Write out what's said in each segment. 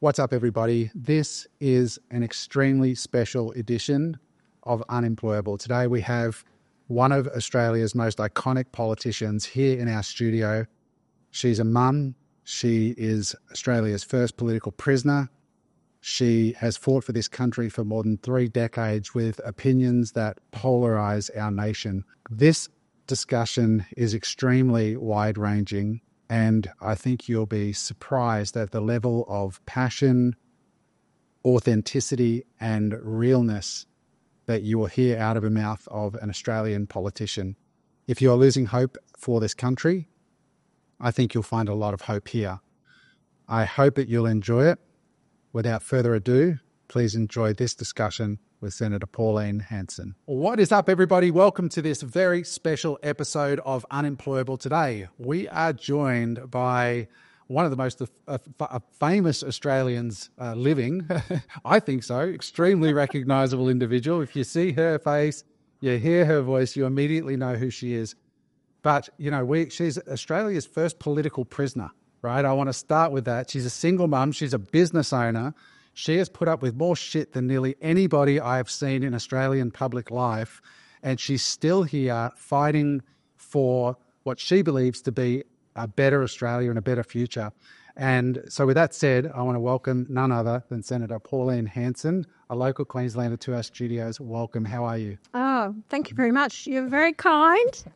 What's up, everybody? This is an extremely special edition of Unemployable. Today we have one of Australia's most iconic politicians here in our studio. She's a mum. She is Australia's first political prisoner. She has fought for this country for more than 3 decades with opinions that polarize our nation. This discussion is extremely wide-ranging, and I think you'll be surprised at the level of passion, authenticity, and realness that you will hear out of the mouth of an Australian politician. If you're losing hope for this country, I think you'll find a lot of hope here. I hope that you'll enjoy it. Without further ado, please enjoy this discussion with Senator Pauline Hanson. What is up, everybody? Welcome to this very special episode of Unemployable. Today, we are joined by one of the most famous Australians living. I think so. Extremely recognisable individual. If you see her face, you hear her voice, you immediately know who she is. But, you know, she's Australia's first political prisoner. Right? I want to start with that. She's a single mum. She's a business owner. She has put up with more shit than nearly anybody I have seen in Australian public life. And she's still here fighting for what she believes to be a better Australia and a better future. And so with that said, I want to welcome none other than Senator Pauline Hanson, a local Queenslander, to our studios. Welcome. How are you? Oh, thank you very much. You're very kind.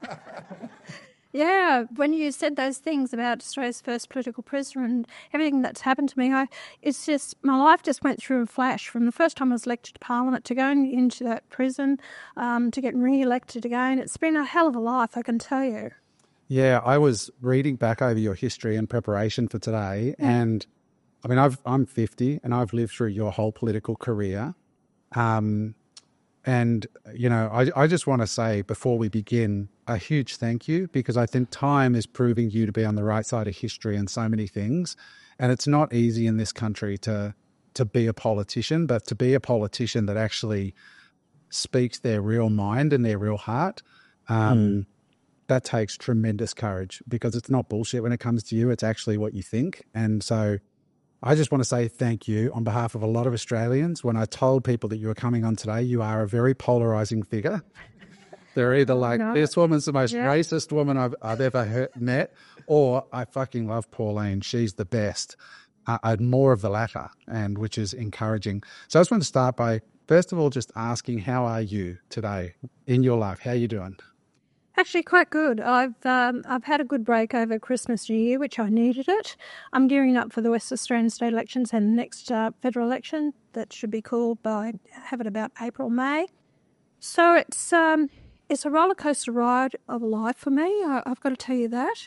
Yeah, when you said those things about Australia's first political prisoner and everything that's happened to me, it's just, my life just went through a flash from the first time I was elected to Parliament to going into that prison, to getting re-elected again. It's been a hell of a life, I can tell you. Yeah, I was reading back over your history in preparation for today, and I mean, I'm 50 and I've lived through your whole political career. And, you know, I just want to say before we begin, a huge thank you, because I think time is proving you to be on the right side of history and so many things. And it's not easy in this country to be a politician, but to be a politician that actually speaks their real mind and their real heart, that takes tremendous courage, because it's not bullshit when it comes to you. It's actually what you think. And so I just want to say thank you on behalf of a lot of Australians. When I told people that you were coming on today, you are a very polarising figure. They're either like, this woman's the most racist woman I've ever met, or I fucking love Pauline. She's the best. More of the latter, and which is encouraging. So I just want to start by, first of all, just asking, how are you today in your life? How are you doing? Actually, quite good. I've had a good break over Christmas, New Year, which I needed it. I'm gearing up for the West Australian state elections and the next federal election that should be called have it about April, May. So it's a roller coaster ride of a life for me. I've got to tell you that.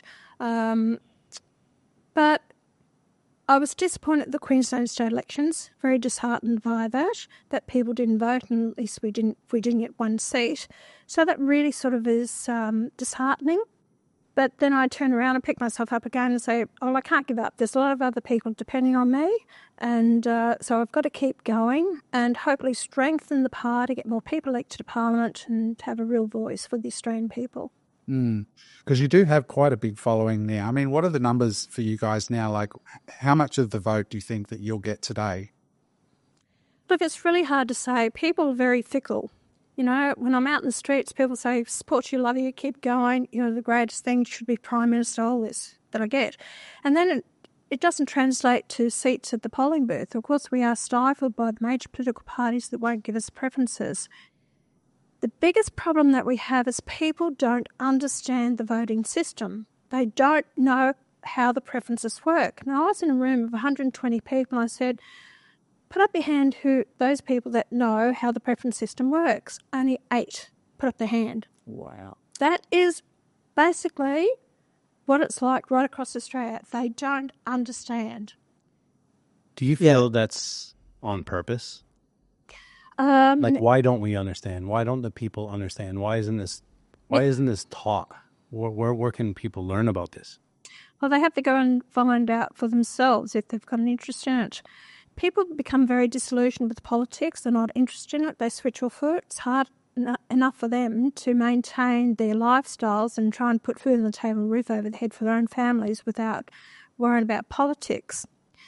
But I was disappointed at the Queensland state elections, very disheartened by that people didn't vote, and at least we didn't get one seat. So that really sort of is disheartening. But then I turn around and pick myself up again and say, oh, I can't give up. There's a lot of other people depending on me. And so I've got to keep going and hopefully strengthen the party, get more people elected to Parliament and have a real voice for the Australian people. Because you do have quite a big following now. I mean, what are the numbers for you guys now? Like, how much of the vote do you think that you'll get today? Look, it's really hard to say. People are very fickle. You know, when I'm out in the streets, people say, support you, love you, keep going. You know, the greatest thing should be Prime Minister, all this that I get. And then it doesn't translate to seats at the polling booth. Of course, we are stifled by the major political parties that won't give us preferences. The biggest problem that we have is people don't understand the voting system. They don't know how the preferences work. Now, I was in a room of 120 people and I said, put up your hand those people that know how the preference system works. Only 8 put up their hand. Wow. That is basically what it's like right across Australia. They don't understand. Do you feel that's on purpose? Like, why don't we understand? Why don't the people understand? Why isn't this taught? Where can people learn about this? Well, they have to go and find out for themselves if they've got an interest in it. People become very disillusioned with politics. They're not interested in it. They switch off it. It's hard enough for them to maintain their lifestyles and try and put food on the table and roof over the head for their own families without worrying about politics.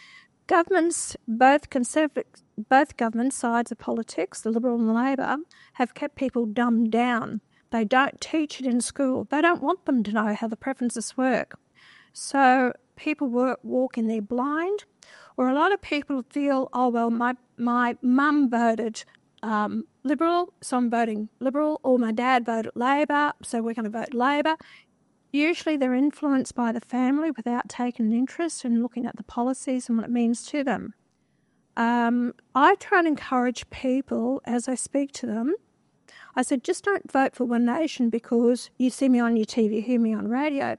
both government sides of politics, the Liberal and the Labor, have kept people dumbed down. They don't teach it in school. They don't want them to know how the preferences work. So people walk in there blind, or a lot of people feel, oh, well, my mum voted Liberal, so I'm voting Liberal, or my dad voted Labor, so we're going to vote Labor. Usually they're influenced by the family without taking an interest in looking at the policies and what it means to them. I try and encourage people as I speak to them. I said, just don't vote for One Nation because you see me on your TV, hear me on radio.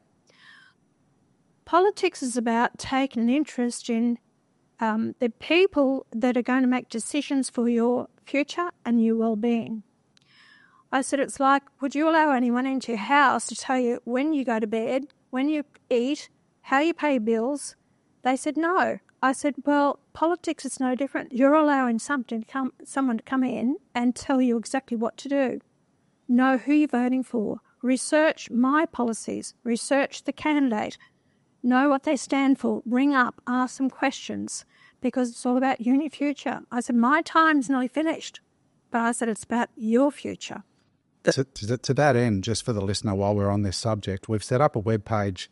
Politics is about taking an interest in the people that are going to make decisions for your future and your well-being. I said, it's like, would you allow anyone into your house to tell you when you go to bed, when you eat, how you pay bills? They said, no. I said, well, politics is no different. You're allowing someone to come in and tell you exactly what to do. Know who you're voting for. Research my policies. Research the candidate. Know what they stand for. Ring up, ask them questions, because it's all about you and your future. I said, my time's nearly finished, but I said, it's about your future. To that end, just for the listener, while we're on this subject, we've set up a webpage,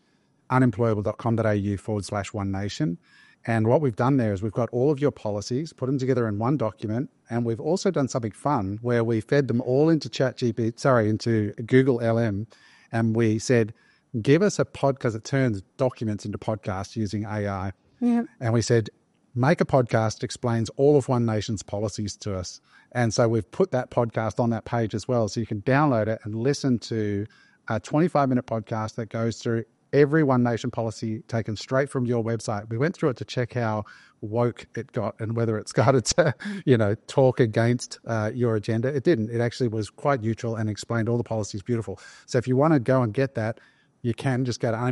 unemployable.com.au/One Nation. And what we've done there is we've got all of your policies, put them together in one document, and we've also done something fun where we fed them all into into Google LM, and we said, give us a podcast. It turns documents into podcasts using AI. Yeah. And we said, make a podcast that explains all of One Nation's policies to us. And so we've put that podcast on that page as well. So you can download it and listen to a 25-minute podcast that goes through every One Nation policy taken straight from your website. We went through it to check how woke it got and whether it started to, talk against your agenda. It didn't. It actually was quite neutral and explained all the policies beautiful. So if you want to go and get that, you can just go to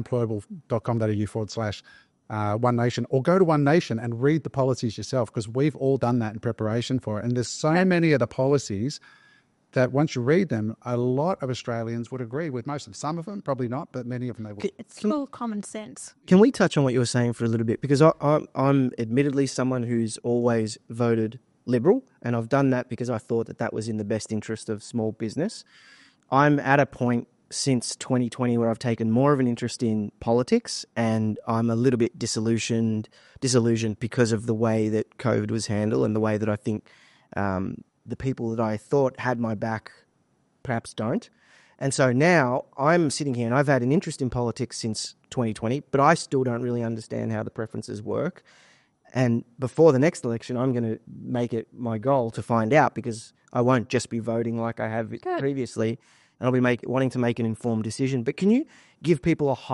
unemployable.com.au/One Nation, or go to One Nation and read the policies yourself, because we've all done that in preparation for it. And there's so many of the policies that once you read them, a lot of Australians would agree with most of them. Some of them, probably not, but many of them they would. It's full common sense. Can we touch on what you were saying for a little bit? Because I'm admittedly someone who's always voted Liberal, and I've done that because I thought that was in the best interest of small business. I'm at a point since 2020 where I've taken more of an interest in politics, and I'm a little bit disillusioned because of the way that COVID was handled and the way that I think the people that I thought had my back perhaps don't. And so now I'm sitting here and I've had an interest in politics since 2020, but I still don't really understand how the preferences work. And before the next election, I'm going to make it my goal to find out, because I won't just be voting like I have previously. And I'll be wanting to make an informed decision. But can you give people a quick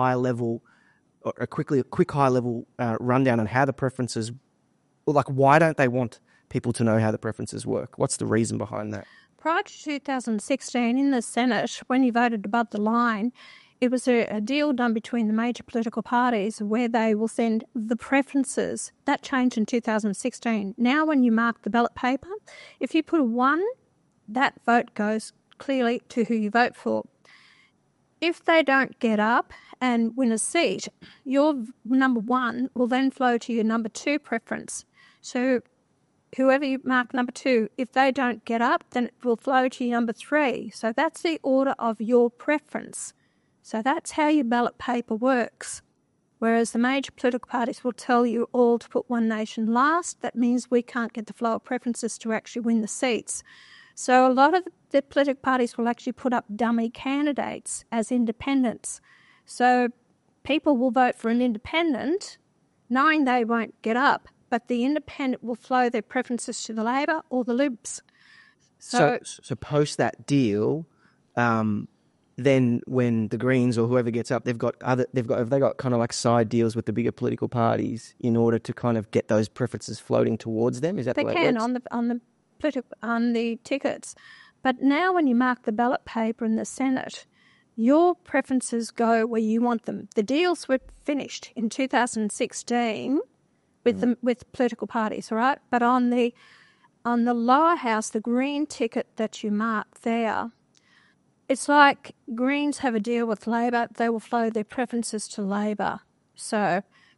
high level rundown on how the preferences, why don't they want people to know how the preferences work? What's the reason behind that? Prior to 2016, in the Senate, when you voted above the line, it was a deal done between the major political parties where they will send the preferences. That changed in 2016. Now when you mark the ballot paper, if you put a 1, that vote goes clearly to who you vote for. If they don't get up and win a seat, your number 1 will then flow to your number 2 preference. So whoever you mark number 2, if they don't get up, then it will flow to your number 3. So that's the order of your preference. So that's how your ballot paper works. Whereas the major political parties will tell you all to put One Nation last. That means we can't get the flow of preferences to actually win the seats. So a lot of the political parties will actually put up dummy candidates as independents. So people will vote for an independent knowing they won't get up, but the independent will flow their preferences to the Labor or the Libs. So post that deal, then when the Greens or whoever gets up, they've got kind of like side deals with the bigger political parties in order to kind of get those preferences floating towards them. Is that the way it works? They can on the tickets. But now when you mark the ballot paper in the Senate, your preferences go where you want them. The deals were finished in 2016 with political parties, all right? But on the lower house, the green ticket that you mark there, it's like Greens have a deal with Labor. They will flow their preferences to Labor. So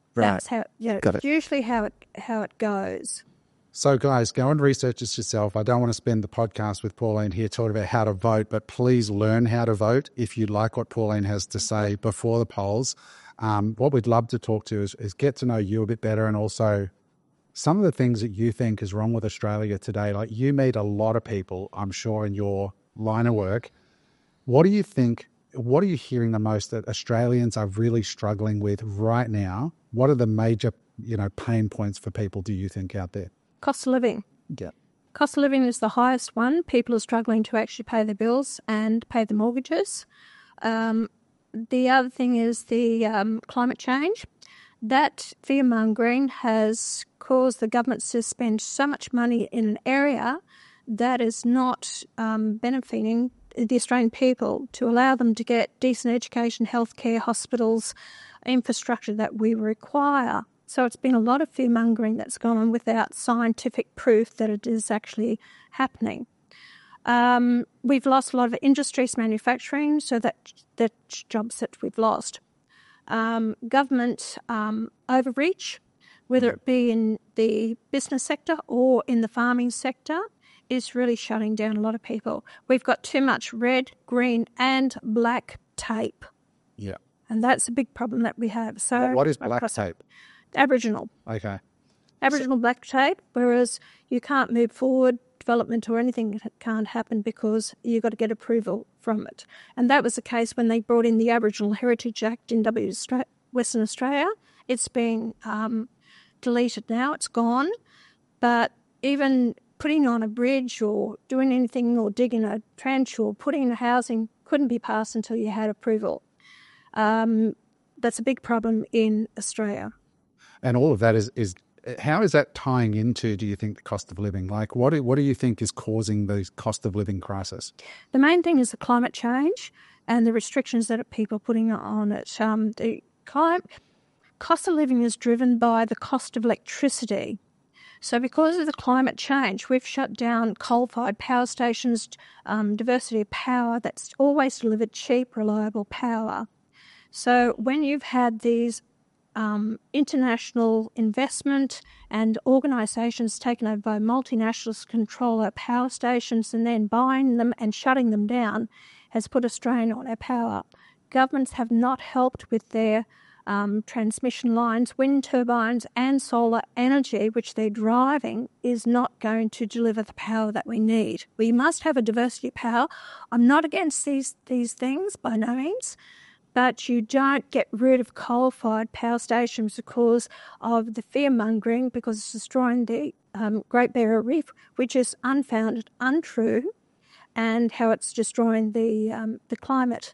Right. That's how, Got it. usually how it goes. So, guys, go and research this yourself. I don't want to spend the podcast with Pauline here talking about how to vote, but please learn how to vote if you like what Pauline has to say before the polls. What we'd love to talk to is get to know you a bit better, and also some of the things that you think is wrong with Australia today. Like, you meet a lot of people, I'm sure, in your line of work. What do you think? What are you hearing the most that Australians are really struggling with right now? What are the major, pain points for people, do you think, out there? Cost of living. Yeah. Cost of living is the highest one. People are struggling to actually pay their bills and pay the mortgages. The other thing is the climate change. That fear-mongering has caused the governments to spend so much money in an area that is not benefiting the Australian people, to allow them to get decent education, healthcare, hospitals, infrastructure that we require. So it's been a lot of fear-mongering that's gone on without scientific proof that it is actually happening. We've lost a lot of industries, manufacturing, so that jobs that we've lost. Government overreach, whether it be in the business sector or in the farming sector, is really shutting down a lot of people. We've got too much red, green and black tape. Yeah. And that's a big problem that we have. So what is black tape? Aboriginal. Okay. Aboriginal black tape, whereas you can't move forward, development or anything can't happen because you've got to get approval from it. And that was the case when they brought in the Aboriginal Heritage Act in Western Australia. It's been deleted now, it's gone. But even putting on a bridge or doing anything or digging a trench or putting in housing couldn't be passed until you had approval. That's a big problem in Australia. And all of that is how is that tying into, do you think, the cost of living? Like, what do you think is causing the cost of living crisis? The main thing is the climate change and the restrictions that people are putting on it. The cost of living is driven by the cost of electricity. So because of the climate change, we've shut down coal-fired power stations, diversity of power that's always delivered cheap, reliable power. So when you've had these international investment and organisations taken over by multinationals control our power stations and then buying them and shutting them down, has put a strain on our power. Governments have not helped with their transmission lines. Wind turbines and solar energy, which they're driving, is not going to deliver the power that we need. We must have a diversity of power. I'm not against these things by no means, but you don't get rid of coal-fired power stations because of the fear-mongering, because it's destroying the Great Barrier Reef, which is unfounded, untrue, and how it's destroying the climate.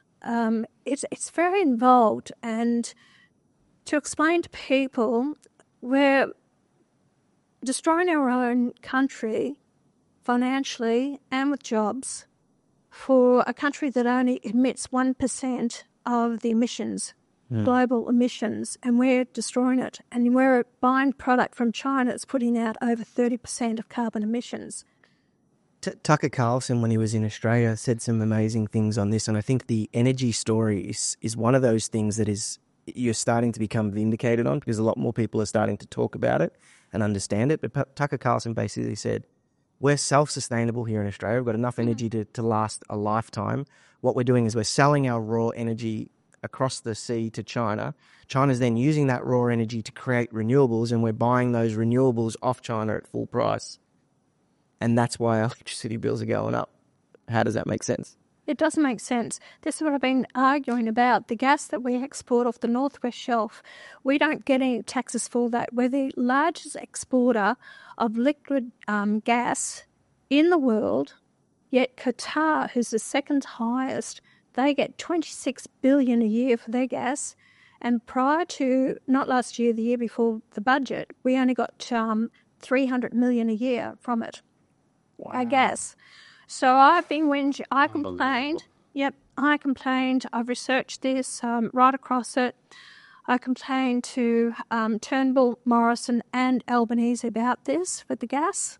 It's very involved, and to explain to people, we're destroying our own country financially and with jobs for a country that only emits 1% of the emissions, global emissions, and we're destroying it. And we're buying product from China that's putting out over 30% of carbon emissions. Tucker Carlson, when he was in Australia, said some amazing things on this, and I think the energy story is one of those things that you're starting to become vindicated on, because a lot more people are starting to talk about it and understand it. But Tucker Carlson basically said, we're self-sustainable here in Australia. We've got enough energy to last a lifetime. What we're doing is we're selling our raw energy across the sea to China. China's then using that raw energy to create renewables, and we're buying those renewables off China at full price. And that's why our electricity bills are going up. How does that make sense? It doesn't make sense. This is what I've been arguing about. The gas that we export off the Northwest Shelf, we don't get any taxes for that. We're the largest exporter of liquid gas in the world, yet Qatar, who's the second highest, they get $26 billion a year for their gas. And prior to, not last year, the year before the budget, we only got $300 million a year from it. Wow. Our gas. So I've been I complained. Yep, I complained. I've researched this right across it. I complained to Turnbull, Morrison and Albanese about this for the gas.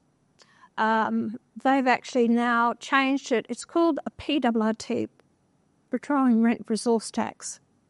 They've actually now changed it. It's called a PRRT, Petroleum Rent Resource Tax.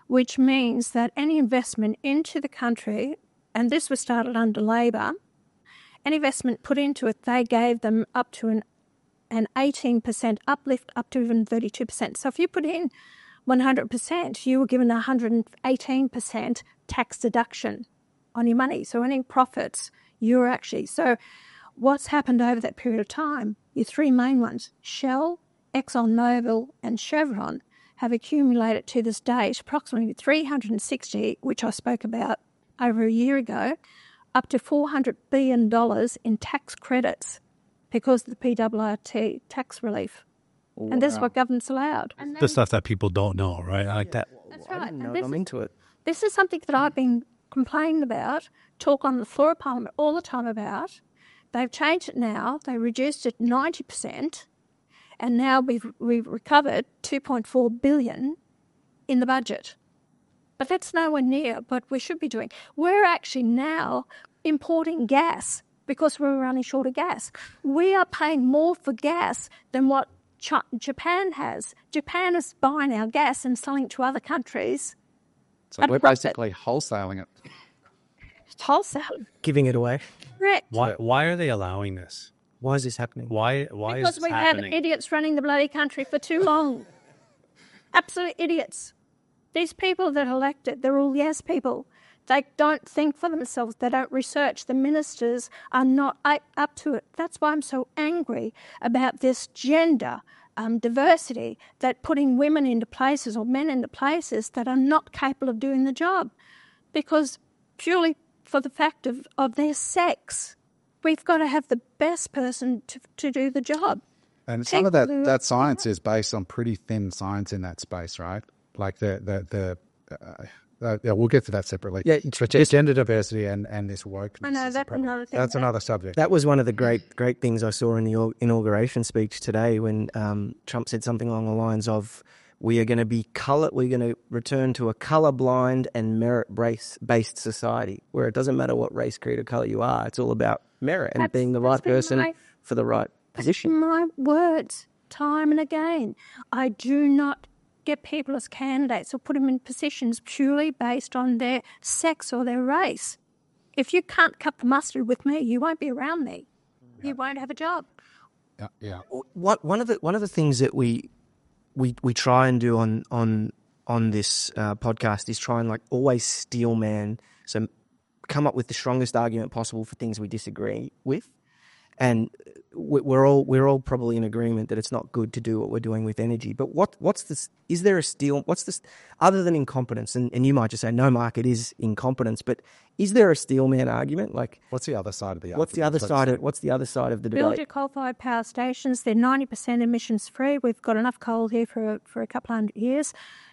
which means that any investment into the country, and this was started under Labor, any investment put into it, they gave them up to an 18% uplift, up to even 32%. So if you put in 100%, you were given 118% tax deduction on your money. So any profits, you're actually... So what's happened over that period of time, your three main ones, Shell, ExxonMobil and Chevron, have accumulated to this date approximately 360, which I spoke about over a year ago, up to $400 billion in tax credits because of the PRRT tax relief. Oh, and this is what government's allowed. And the stuff that people don't know, right? Like that. That's right. I didn't know I'm into it. This is something that I've been complaining about, talk on the floor of Parliament all the time about. They've changed it now. They reduced it 90%, and now we've recovered $2.4 billion in the budget. But that's nowhere near what we should be doing. We're actually now importing gas because we're running short of gas. We are paying more for gas than what Japan has. Japan is buying our gas and selling it to other countries. So we're basically wholesaling it. It's wholesale. Giving it away. Correct. Why are they allowing this? Why is this happening? Why because is this we've happening? had idiots running the bloody country for too long. Absolute idiots. These people that are elected, they're all yes people. They don't think for themselves. They don't research. The ministers are not up to it. That's why I'm so angry about this gender diversity, that putting women into places or men into places that are not capable of doing the job, because purely for the fact of their sex. We've got to have the best person to do the job. And some of that science is based on pretty thin science in that space, right? Like we'll get to that separately. Yeah, but gender diversity and this wokeness. I know that's another thing. That's another subject. That was one of the great things I saw in the inauguration speech today, when Trump said something along the lines of, we're going to return to a colorblind and merit-based society where it doesn't matter what race, creed, or color you are. It's all about merit and being the right person for the right position. My words, time and again. I do not get people as candidates or put them in positions purely based on their sex or their race. If you can't cut the mustard with me, you won't be around me. Yeah. You won't have a job. Yeah. One of the things that we try and do on this podcast is try and always steel man, so come up with the strongest argument possible for things we disagree with, and we're all probably in agreement that it's not good to do what we're doing with energy. But what's this? Is there a steel? What's this other than incompetence? And you might just say, no, Mark, it is incompetence. But is there a steel man argument? What's the other side of the argument? What's the other side of the debate? Build your coal-fired power stations. They're 90% emissions free. We've got enough coal here for a couple of hundred years.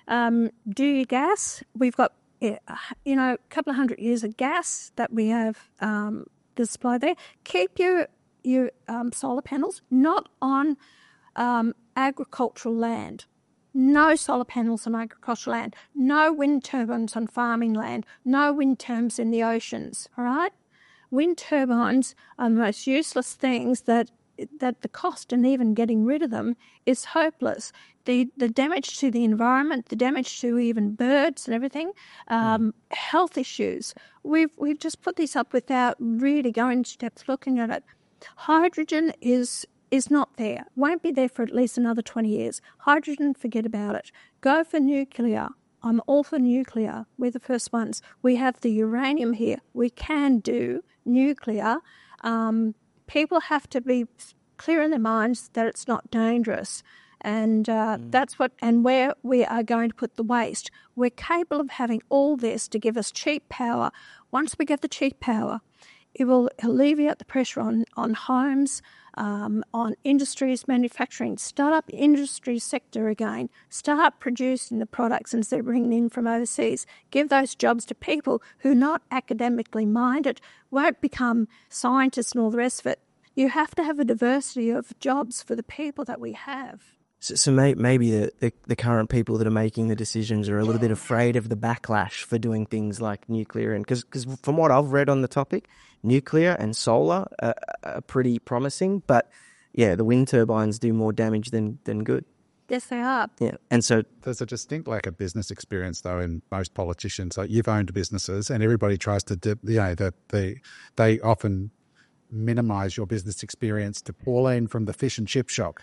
Do your gas. We've got a couple of hundred years of gas that we have displayed there. Keep your solar panels not on agricultural land. No solar panels on agricultural land. No wind turbines on farming land. No wind turbines in the oceans. All right? Wind turbines are the most useless things that the cost and even getting rid of them is hopeless. The damage to the environment, the damage to even birds and everything, health issues. We've just put this up without really going into depth looking at it. Hydrogen is not there. Won't be there for at least another 20 years. Hydrogen, forget about it. Go for nuclear. I'm all for nuclear. We're the first ones. We have the uranium here. We can do nuclear. People have to be clear in their minds that it's not dangerous. And that's where we are going to put the waste. We're capable of having all this to give us cheap power. Once we get the cheap power, it will alleviate the pressure on homes, on industries, manufacturing. Start up the industry sector again. Start producing the products instead of bringing in from overseas. Give those jobs to people who are not academically minded, won't become scientists and all the rest of it. You have to have a diversity of jobs for the people that we have. So maybe the current people that are making the decisions are a little bit afraid of the backlash for doing things like nuclear. And because from what I've read on the topic, nuclear and solar are pretty promising. But, yeah, the wind turbines do more damage than good. Yes, they are. Yeah, and so there's a distinct lack of business experience, though, in most politicians. Like, you've owned businesses, and everybody tries to, they often minimise your business experience to Pauline from the fish and chip shop,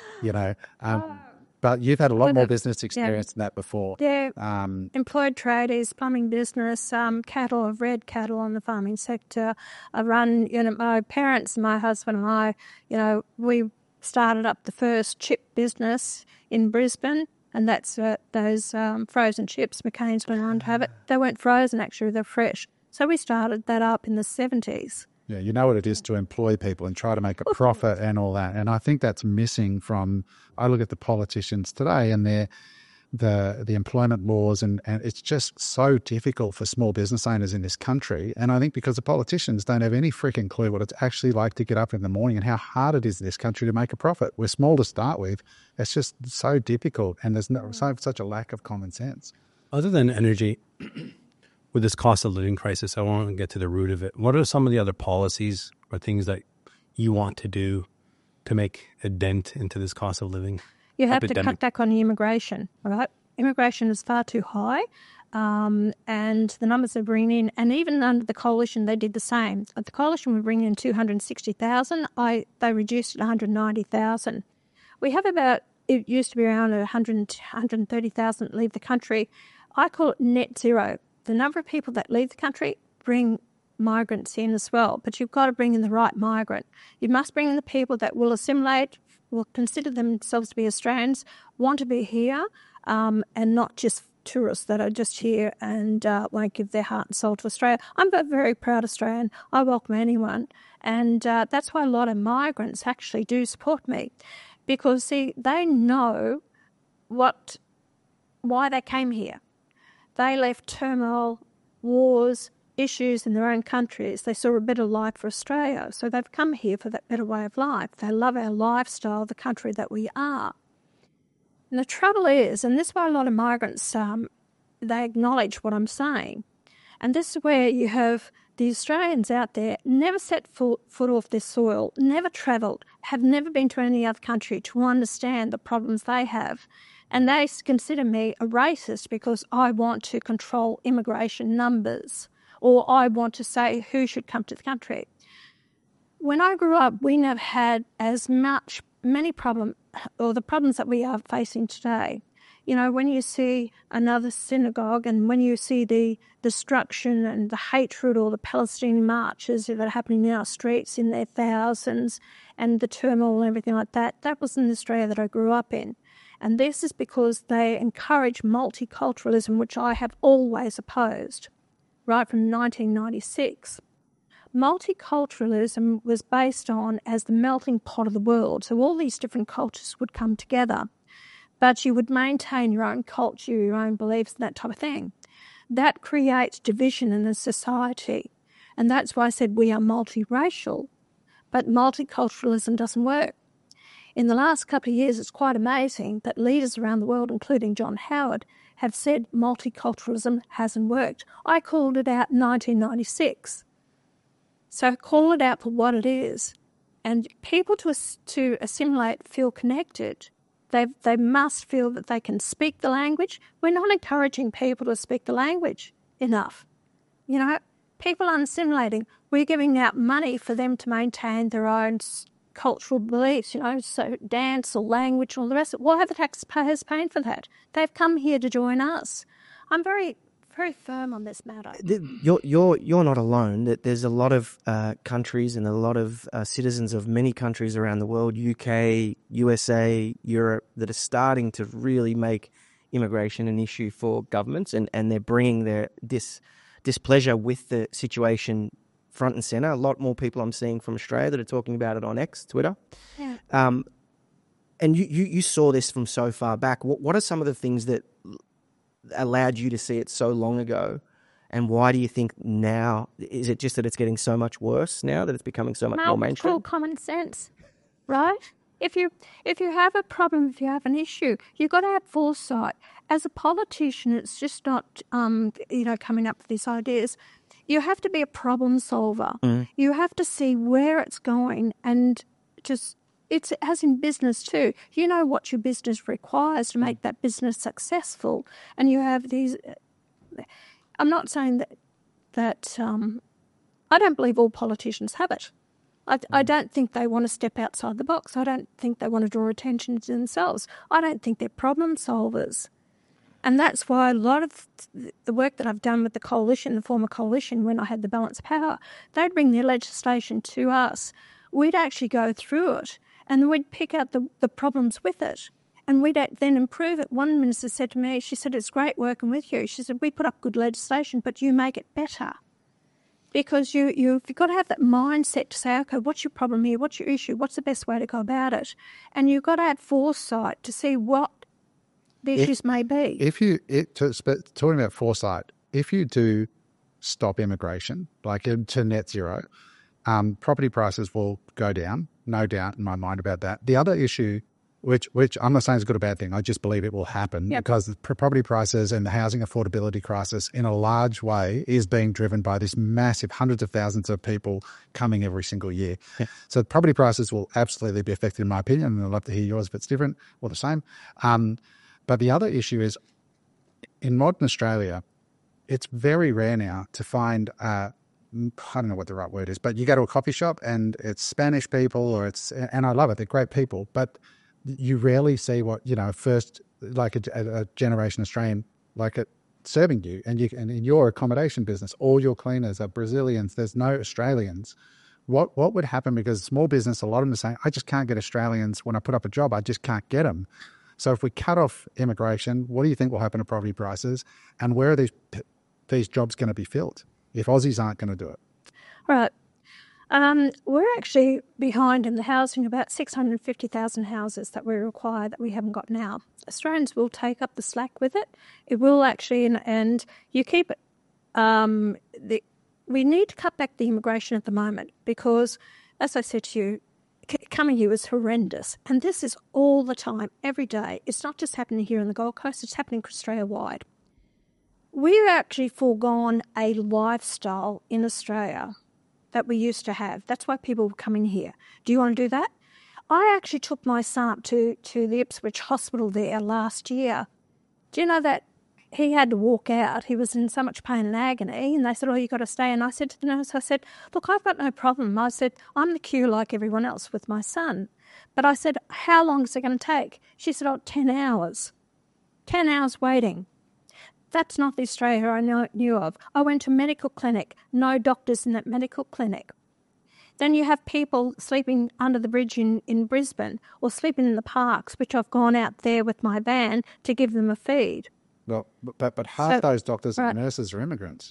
But you've had a lot more business experience than that before. Yeah, employed tradies, plumbing business, cattle. I've reared cattle on the farming sector. I run, my parents, my husband and I, we started up the first chip business in Brisbane, and that's those frozen chips. McCain's went on to have it. They weren't frozen, actually, they're fresh. So we started that up in the 70s. Yeah, you know what it is to employ people and try to make a profit and all that. And I think that's missing from, I look at the politicians today and the employment laws, and it's just so difficult for small business owners in this country. And I think because the politicians don't have any freaking clue what it's actually like to get up in the morning and how hard it is in this country to make a profit. We're small to start with. It's just so difficult, and there's such a lack of common sense. Other than energy, with this cost of living crisis, I want to get to the root of it. What are some of the other policies or things that you want to do to make a dent into this cost of living? You have to cut back on immigration, all right? Immigration is far too high, and the numbers they're bringing in, and even under the coalition, they did the same. At the coalition, we're bringing in 260,000. They reduced it to 190,000. We have it used to be around 130,000 leave the country. I call it net zero. The number of people that leave the country bring migrants in as well, but you've got to bring in the right migrant. You must bring in the people that will assimilate, will consider themselves to be Australians, want to be here, and not just tourists that are just here and won't give their heart and soul to Australia. I'm a very proud Australian. I welcome anyone, and that's why a lot of migrants actually do support me, because, see, they know why they came here. They left turmoil, wars, issues in their own countries. They saw a better life for Australia. So they've come here for that better way of life. They love our lifestyle, the country that we are. And the trouble is, and this is why a lot of migrants, they acknowledge what I'm saying. And this is where you have the Australians out there never set foot off this soil, never travelled, have never been to any other country to understand the problems they have. And they consider me a racist because I want to control immigration numbers, or I want to say who should come to the country. When I grew up, we never had many problems, or the problems that we are facing today. When you see another synagogue, and when you see the destruction and the hatred, or the Palestinian marches that are happening in our streets in their thousands, and the turmoil and everything like that, that was in Australia that I grew up in. And this is because they encourage multiculturalism, which I have always opposed, right from 1996. Multiculturalism was based on as the melting pot of the world. So all these different cultures would come together, but you would maintain your own culture, your own beliefs, and that type of thing. That creates division in a society. And that's why I said we are multiracial, but multiculturalism doesn't work. In the last couple of years, it's quite amazing that leaders around the world, including John Howard, have said multiculturalism hasn't worked. I called it out in 1996. So call it out for what it is. And people to assimilate feel connected. They must feel that they can speak the language. We're not encouraging people to speak the language enough. People aren't assimilating. We're giving out money for them to maintain their own cultural beliefs, so dance or language or all the rest of it. Why are the taxpayers paying for that? They've come here to join us. I'm very, very firm on this matter. You're not alone. There's a lot of countries and a lot of citizens of many countries around the world, UK, USA, Europe, that are starting to really make immigration an issue for governments, and they're bringing their displeasure with the situation front and center. A lot more people I'm seeing from Australia that are talking about it on X, Twitter. Yeah. And you saw this from so far back. What are some of the things that allowed you to see it so long ago? And why do you think now, is it just that it's getting so much worse now, that it's becoming so much more mainstream? It's called common sense, right? If you have a problem, if you have an issue, you've got to have foresight. As a politician, it's just not, coming up with these ideas. You have to be a problem solver. You have to see where it's going and just It's as in business too. You know what your business requires to make that business successful. And you have these... I'm not saying that I don't believe all politicians have it. I don't think they want to step outside the box. I don't think they want to draw attention to themselves. I don't think they're problem solvers. And that's why a lot of the work that I've done with the coalition, the former coalition, when I had the balance of power, they'd bring their legislation to us. We'd actually go through it and we'd pick out the problems with it and we'd then improve it. One minister said to me, she said, it's great working with you. She said, we put up good legislation, but you make it better. Because you've got to have that mindset to say, okay, what's your problem here? What's your issue? What's the best way to go about it? And you've got to have foresight to see what the issues may be. Talking about foresight, if you do stop immigration, like to net zero, property prices will go down, no doubt in my mind about that. The other issue, which I'm not saying is a good or bad thing, I just believe it will happen because the property prices and the housing affordability crisis in a large way is being driven by this massive hundreds of thousands of people coming every single year. Yeah. So property prices will absolutely be affected in my opinion, and I'd love to hear yours if it's different or the same. But the other issue is in modern Australia, it's very rare now to find I don't know what the right word is, but you go to a coffee shop and it's Spanish people and I love it, they're great people, but you rarely see what, first, like a generation Australian, like it serving you and in your accommodation business, all your cleaners are Brazilians. There's no Australians. What would happen? Because small business, a lot of them are saying, I just can't get Australians when I put up a job. I just can't get them. So if we cut off immigration, what do you think will happen to property prices? And where are these jobs going to be filled if Aussies aren't going to do it? Right. We're actually behind in the housing, about 650,000 houses that we require that we haven't got now. Australians will take up the slack with it. It will actually, and you keep it. We need to cut back the immigration at the moment because, as I said to you, coming here is horrendous. And this is all the time, every day. It's not just happening here on the Gold Coast, it's happening Australia-wide. We've actually foregone a lifestyle in Australia that we used to have. That's why people were coming here. Do you want to do that? I actually took my son up to the Ipswich Hospital there last year. Do you know that he had to walk out? He was in so much pain and agony, and they said, you've got to stay. And I said to the nurse, I said, look, I've got no problem. I said, I'm the queue like everyone else with my son. But I said, how long is it going to take? She said, 10 hours. 10 hours waiting. That's not the Australia I knew of. I went to a medical clinic, no doctors in that medical clinic. Then you have people sleeping under the bridge in Brisbane or sleeping in the parks, which I've gone out there with my van to give them a feed. Well, but half those doctors and nurses are immigrants.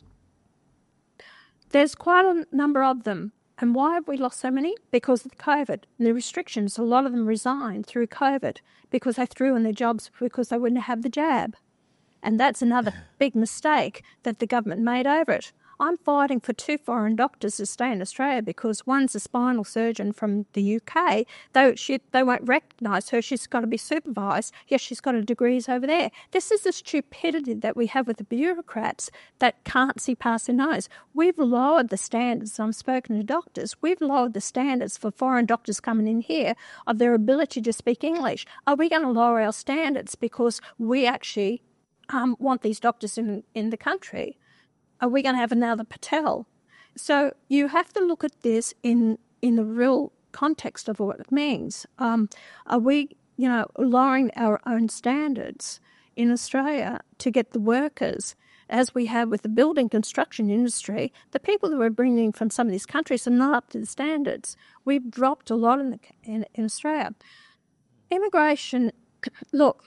There's quite a number of them. And why have we lost so many? Because of COVID and the restrictions. A lot of them resigned through COVID because they threw in their jobs because they wouldn't have the jab. And that's another big mistake that the government made over it. I'm fighting for 2 foreign doctors to stay in Australia because one's a spinal surgeon from the UK. They won't recognise her. She's got to be supervised. Yes, she's got her degrees over there. This is the stupidity that we have with the bureaucrats that can't see past their nose. We've lowered the standards. I'm spoken to doctors. We've lowered the standards for foreign doctors coming in here of their ability to speak English. Are we going to lower our standards because we actually want these doctors in the country? Are we going to have another Patel? So you have to look at this in the real context of what it means. Are we, lowering our own standards in Australia to get the workers, as we have with the building construction industry? The people that we're bringing from some of these countries are not up to the standards. We've dropped a lot in Australia. Immigration, look,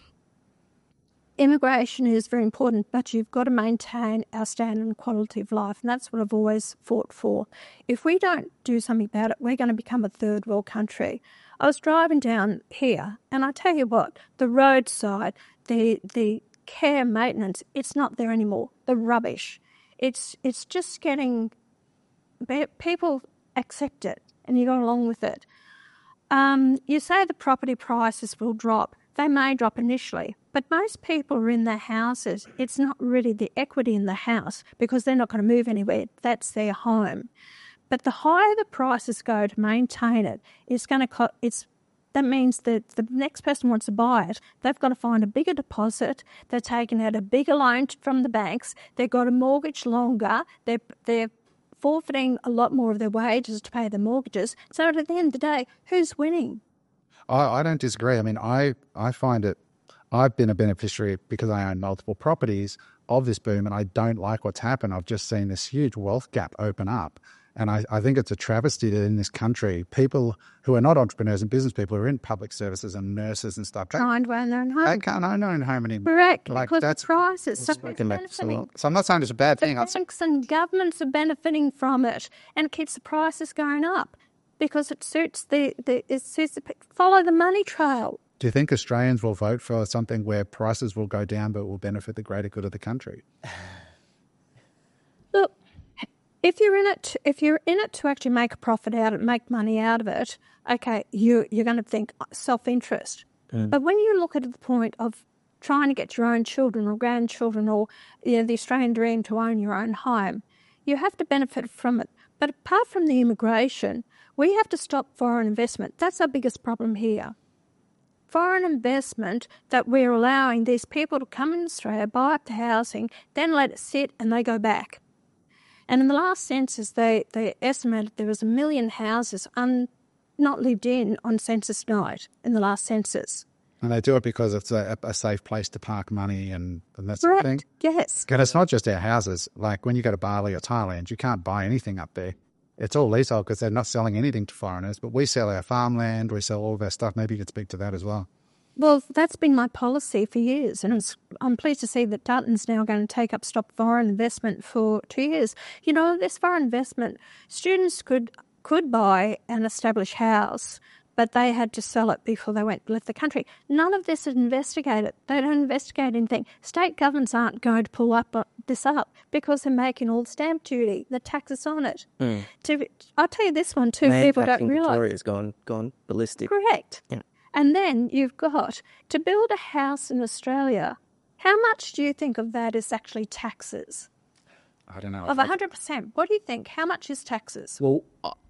immigration is very important, but you've got to maintain our standard and quality of life, and that's what I've always fought for. If we don't do something about it, we're going to become a third world country. I was driving down here, and I tell you what, the roadside, the care maintenance, it's not there anymore. The rubbish. It's just getting... People accept it, and you go along with it. You say the property prices will drop. They may drop initially, but most people are in their houses. It's not really the equity in the house because they're not going to move anywhere. That's their home. But the higher the prices go to maintain it, it's going to cost. that means that the next person wants to buy it, they've got to find a bigger deposit. They're taking out a bigger loan from the banks. They've got a mortgage longer. They're forfeiting a lot more of their wages to pay the mortgages. So at the end of the day, who's winning? I don't disagree. I mean, I find it, I've been a beneficiary because I own multiple properties of this boom, and I don't like what's happened. I've just seen this huge wealth gap open up. And I think it's a travesty that in this country, people who are not entrepreneurs and business people who are in public services and nurses and stuff, Trying to own their own home. they can't own their own home anymore. Correct, Like, because that's the prices. So, so I'm not saying it's a bad thing. banks and governments are benefiting from it, and it keeps the prices going up because it suits follow the money trail. Do you think Australians will vote for something where prices will go down but will benefit the greater good of the country? Look, if you're in it to actually make a profit out of it, make money out of it, okay, you're going to think self-interest. But when you look at the point of trying to get your own children or grandchildren or the Australian dream to own your own home, you have to benefit from it. But apart from the immigration, we have to stop foreign investment. That's our biggest problem here. Foreign investment that we're allowing these people to come in Australia, buy up the housing, then let it sit and they go back. And in the last census, they estimated there was 1 million houses not lived in on census night in the last census. And they do it because it's a safe place to park money and that Correct. sort of thing. Yes. And it's not just our houses. Like when you go to Bali or Thailand, you can't buy anything up there. It's all leasehold because they're not selling anything to foreigners, but we sell our farmland, we sell all of our stuff. Maybe you could speak to that as well. Well, that's been my policy for years, and I'm pleased to see that Dutton's now going to take up stop foreign investment for 2 years. This foreign investment, students could buy an established house, but they had to sell it before they left the country. None of this is investigated. They don't investigate anything. State governments aren't going to pull this up because they're making all the stamp duty, the taxes on it. I'll tell you this one too, people don't realise. Victoria's gone ballistic. Correct. Yeah. And then you've got to build a house in Australia. How much do you think of that is actually taxes? I don't know. Of 100%. What do you think? How much is taxes? Well,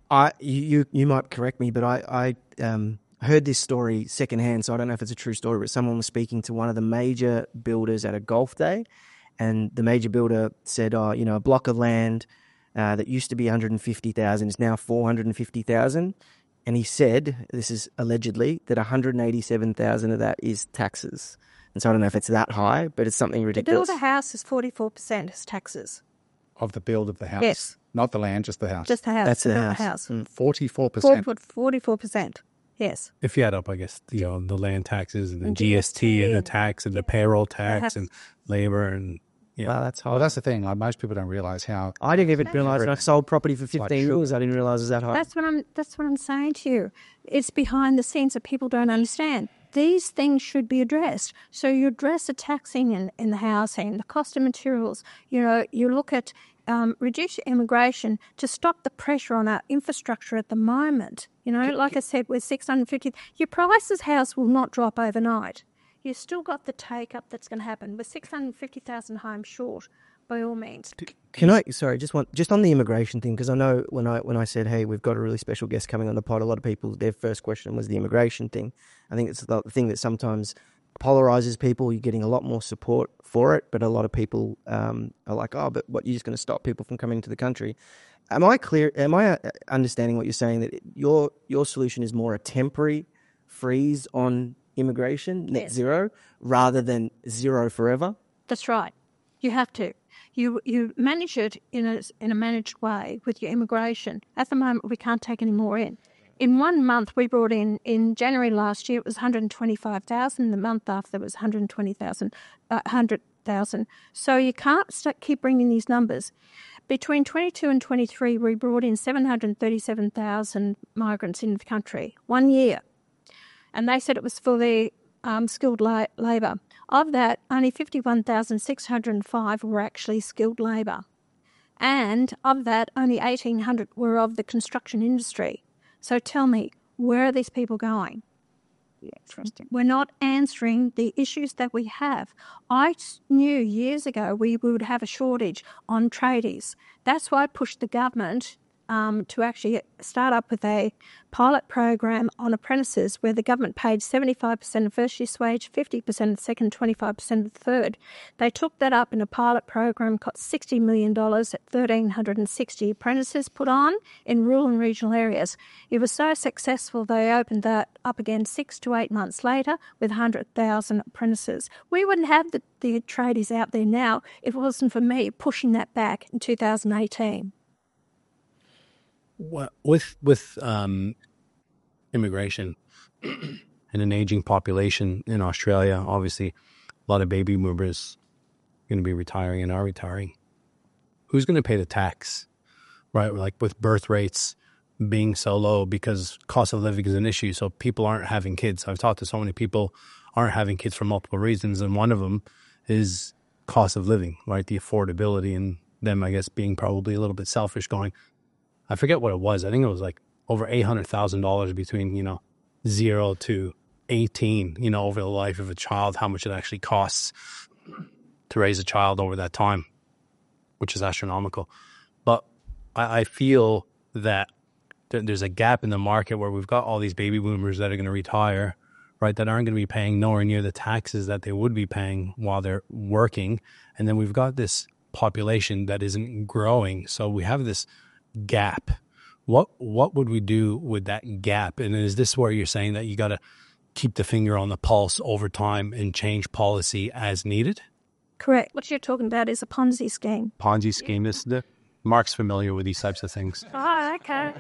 you might correct me, but I heard this story secondhand, so I don't know if it's a true story, but someone was speaking to one of the major builders at a golf day, and the major builder said, a block of land that used to be 150,000 is now 450,000. And he said, this is allegedly, that 187,000 of that is taxes. And so I don't know if it's that high, but it's something ridiculous. To build a house is 44% is taxes. Of the build of the house? Yes. Not the land, just the house? Just the house. That's the house. 44%? 44%, yes. If you add up, I guess, the land taxes and the GST and the tax and the payroll tax and labor and... Yeah. Wow, that's high. Well, that's the thing. Most people don't realise how... I didn't even realise when I sold property for 15 years, I didn't realise it was that high. That's what I'm saying to you. It's behind the scenes that people don't understand. These things should be addressed. So you address the taxing in the housing, the cost of materials. You look at reduce immigration to stop the pressure on our infrastructure at the moment. Like I said, with 650, your prices house will not drop overnight. You've still got the take-up that's going to happen. With 650,000 homes short, by all means. Can I, just on the immigration thing, because I know when I said, hey, we've got a really special guest coming on the pod, a lot of people, their first question was the immigration thing. I think it's the thing that sometimes polarizes people. You're getting a lot more support for it, but a lot of people are like, oh, but what, you're just going to stop people from coming into the country. Am I understanding what you're saying, that your solution is more a temporary freeze on immigration, net zero, rather than zero forever? That's right. You have to. You manage it in a managed way with your immigration. At the moment, we can't take any more in. In 1 month, we brought in January last year, it was 125,000. The month after, there was 100,000. So you can't keep bringing these numbers. Between 22 and 23, we brought in 737,000 migrants into the country, 1 year. And they said it was for the skilled labour. Of that, only 51,605 were actually skilled labour. And of that, only 1,800 were of the construction industry. So tell me, where are these people going? Yeah, interesting. We're not answering the issues that we have. I knew years ago we would have a shortage on tradies. That's why I pushed the government to actually start up with a pilot program on apprentices where the government paid 75% of first year's wage, 50% of the second, 25% of the third. They took that up in a pilot program, got $60 million at 1,360 apprentices put on in rural and regional areas. It was so successful they opened that up again 6 to 8 months later with 100,000 apprentices. We wouldn't have the tradies out there now if it wasn't for me pushing that back in 2018. With immigration and an aging population in Australia, obviously a lot of baby boomers going to be retiring and are retiring. Who's going to pay the tax, right? Like with birth rates being so low because cost of living is an issue. So people aren't having kids. I've talked to so many people aren't having kids for multiple reasons. And one of them is cost of living, right? The affordability, and them, I guess, being probably a little bit selfish going, I forget what it was. I think it was like over $800,000 between, 0 to 18, over the life of a child, how much it actually costs to raise a child over that time, which is astronomical. But I feel that there's a gap in the market where we've got all these baby boomers that are going to retire, right, that aren't going to be paying nowhere near the taxes that they would be paying while they're working. And then we've got this population that isn't growing. So we have this gap. What would we do with that gap? And is this where you're saying that you got to keep the finger on the pulse over time and change policy as needed? Correct. What you're talking about is a Ponzi scheme. Ponzi scheme. This Mark's familiar with these types of things. Oh, okay.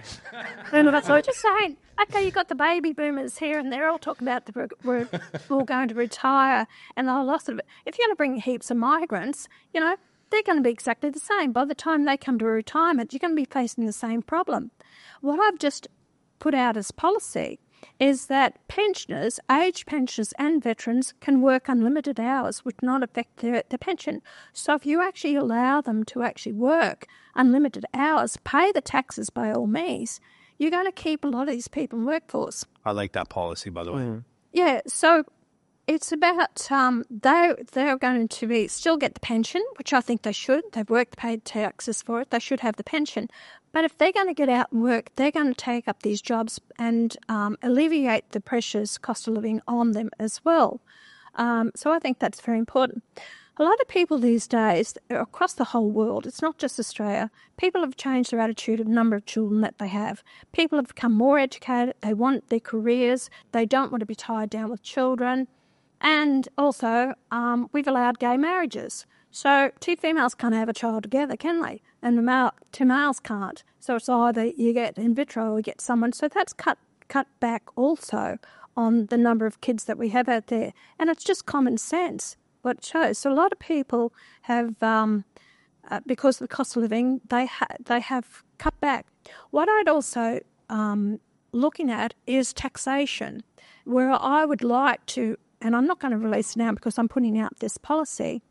So just saying, okay, you got the baby boomers here and they're all talking about we're all going to retire and the whole lot of it. If you're going to bring heaps of migrants, they're going to be exactly the same. By the time they come to retirement, you're going to be facing the same problem. What I've just put out as policy is that pensioners, aged pensioners and veterans can work unlimited hours, which not affect their pension. So if you actually allow them to actually work unlimited hours, pay the taxes by all means, you're going to keep a lot of these people in workforce. I like that policy, by the way. Yeah, so it's about they're going to still get the pension, which I think they should. They've worked, paid taxes for it. They should have the pension. But if they're going to get out and work, they're going to take up these jobs and alleviate the pressures, cost of living on them as well. So I think that's very important. A lot of people these days, across the whole world, it's not just Australia, people have changed their attitude of the number of children that they have. People have become more educated. They want their careers. They don't want to be tied down with children. And also, we've allowed gay marriages. So 2 females can't have a child together, can they? And 2 males can't. So it's either you get in vitro or you get someone. So that's cut back also on the number of kids that we have out there. And it's just common sense what it shows. So a lot of people have, because of the cost of living, they have cut back. What I'd also looking at is taxation, where I would like to, and I'm not going to release it now because I'm putting out this policy,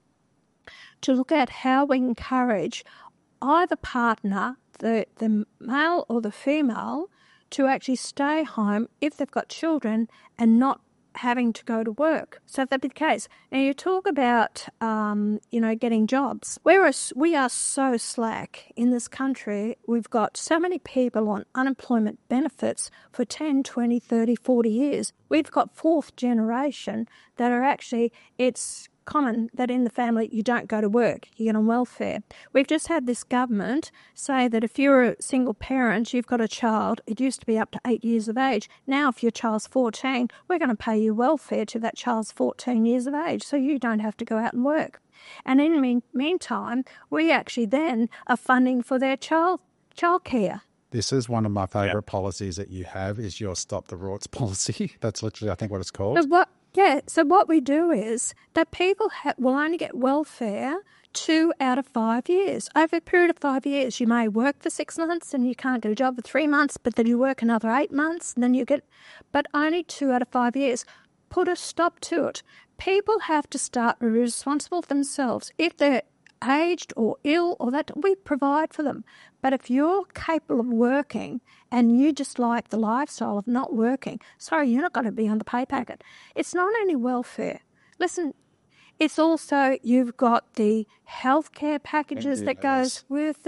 to look at how we encourage either partner, the male or the female, to actually stay home if they've got children and not having to go to work. So if that be the case. Now you talk about, getting jobs. We are so slack in this country. We've got so many people on unemployment benefits for 10, 20, 30, 40 years. We've got 4th generation that are actually, it's common that in the family you don't go to work, you get on welfare. We've just had this government say that if you're a single parent, you've got a child, it used to be up to 8 years of age. Now if your child's 14, we're going to pay you welfare to that child's 14 years of age, so you don't have to go out and work. And in the meantime, we actually then are funding for their childcare. This is one of my favourite policies that you have, is your Stop the Rorts policy. That's literally, I think, what it's called. So what we do is that people will only get welfare 2 out of 5 years. Over a period of 5 years, you may work for 6 months and you can't get a job for 3 months, but then you work another 8 months and then you get, but only 2 out of 5 years. Put a stop to it. People have to start being responsible for themselves. If they're aged or ill or that, we provide for them. But if you're capable of working and you just like the lifestyle of not working, sorry, you're not going to be on the pay packet. It's not only welfare. Listen, it's also, you've got the healthcare packages that goes with it.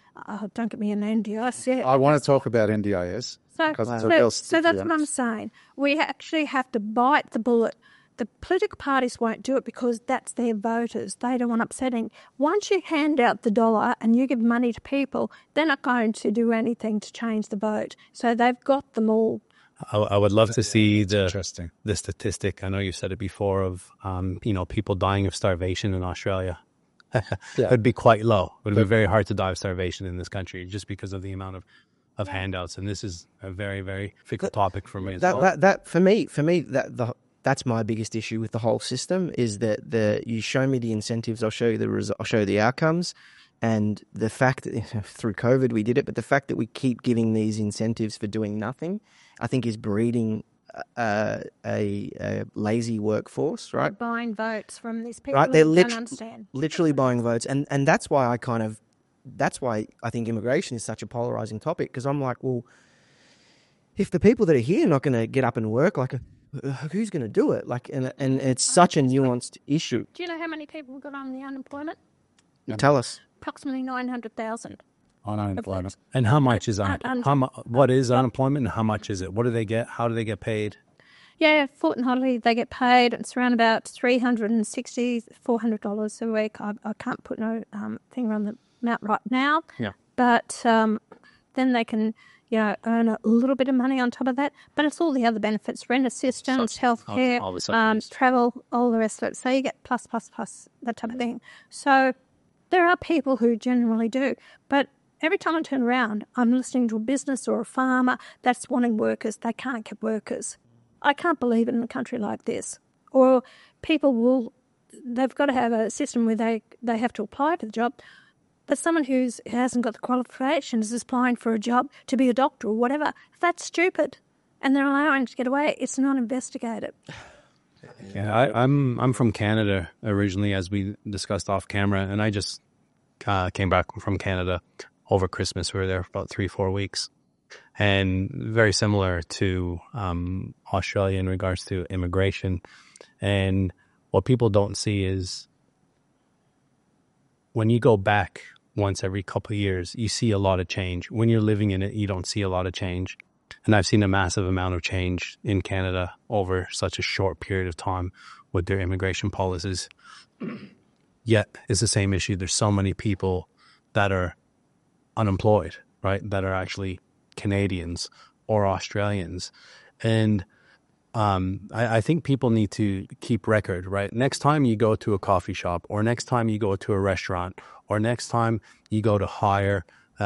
don't get me an NDIS yet. I want to talk about NDIS. So that's what I'm saying. We actually have to bite the bullet. The political parties won't do it because that's their voters. They don't want upsetting. Once you hand out the dollar and you give money to people, they're not going to do anything to change the vote. So they've got them all. I would love to see the statistic. I know you said it before of people dying of starvation in Australia. It'd be quite low. It would be very hard to die of starvation in this country just because of the amount of handouts. And this is a very, very fickle topic for me as well. That's my biggest issue with the whole system is that you show me the incentives, I'll show you I'll show you the outcomes, and the fact that through COVID we did it, but the fact that we keep giving these incentives for doing nothing, I think is breeding a lazy workforce, right? Buying votes from these people right? They're who don't understand. Literally buying votes, and that's why I think immigration is such a polarizing topic, because I'm like, well, if the people that are here are not going to get up and work, like, who's going to do it? Like, and it's such a nuanced issue. Do you know how many people we got on the unemployment? Tell us. Approximately 900,000. On unemployment. And how much is what is unemployment and how much is it? What do they get? How do they get paid? Yeah, fortnightly they get paid. It's around about $360, $400 a week. I can't put no finger on the amount right now. Yeah. But then they can, earn a little bit of money on top of that. But it's all the other benefits: rent assistance, healthcare, travel, all the rest of it. So you get plus, that type of thing. So there are people who generally do, but every time I turn around, I'm listening to a business or a farmer that's wanting workers. They can't get workers. I can't believe it in a country like this. Or people they've got to have a system where they have to apply for the job, but someone who hasn't got the qualifications is applying for a job to be a doctor or whatever. That's stupid. And they're allowing to get away. It's not investigated. Yeah, I'm from Canada originally, as we discussed off camera, and I just came back from Canada over Christmas. We were there for about 3-4 weeks, and very similar to Australia in regards to immigration. And what people don't see is when you go back once every couple of years, you see a lot of change. When you're living in it, you don't see a lot of change. And I've seen a massive amount of change in Canada over such a short period of time with their immigration policies. Yet it's the same issue. There's so many people that are unemployed, right? That are actually Canadians or Australians. And I think people need to keep record, right? Next time you go to a coffee shop, or next time you go to a restaurant, or next time you go to hire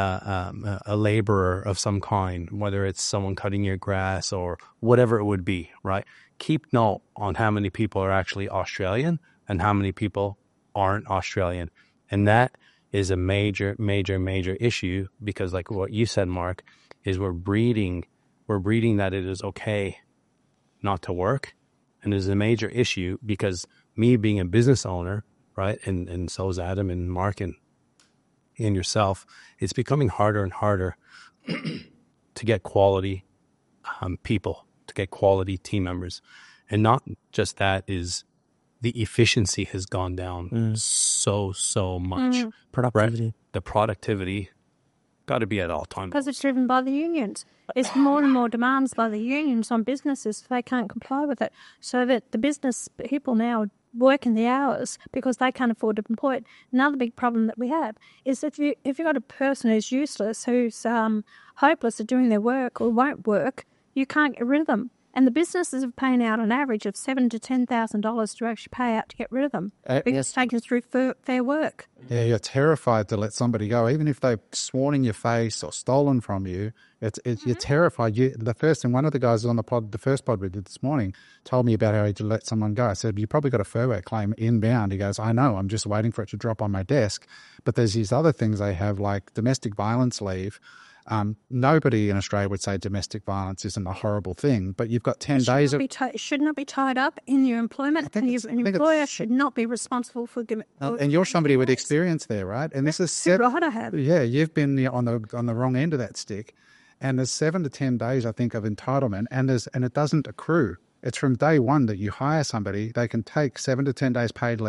a laborer of some kind, whether it's someone cutting your grass or whatever it would be, right? Keep note on how many people are actually Australian and how many people aren't Australian. And that is a major, major, major issue, because like what you said, Mark, is we're breeding that it is okay not to work. And it's a major issue because me being a business owner, right, and so is Adam and Mark and yourself, it's becoming harder and harder to get quality people, to get quality team members. And not just that, is the efficiency has gone down so much. Productivity. Right? The productivity got to be at all times. Because it's driven by the unions. It's more and more demands by the unions on businesses if they can't comply with it. So that the business people now work in the hours because they can't afford to employ it. Another big problem that we have is if you've got a person who's useless, who's hopeless at doing their work or won't work, you can't get rid of them. And the businesses are paying out an average of $7,000 to $10,000 to actually pay out to get rid of them because it's taken through fair work. Yeah, you're terrified to let somebody go, even if they've sworn in your face or stolen from you. You're terrified. One of the guys on the pod, the first pod we did this morning, told me about how he let someone go. I said, "You probably got a furlough claim inbound." He goes, "I know. I'm just waiting for it to drop on my desk." But there's these other things they have, like domestic violence leave. Nobody in Australia would say domestic violence isn't a horrible thing, but you've got 10 days. It should not be tied up in your employment, and your employer should not be responsible for giving. And you're somebody with experience there, right? And this is right. I have. Yeah, you've been on the wrong end of that stick, and there's 7 to 10 days, I think, of entitlement, and it doesn't accrue. It's from day one that you hire somebody, they can take 7 to 10 days paid leave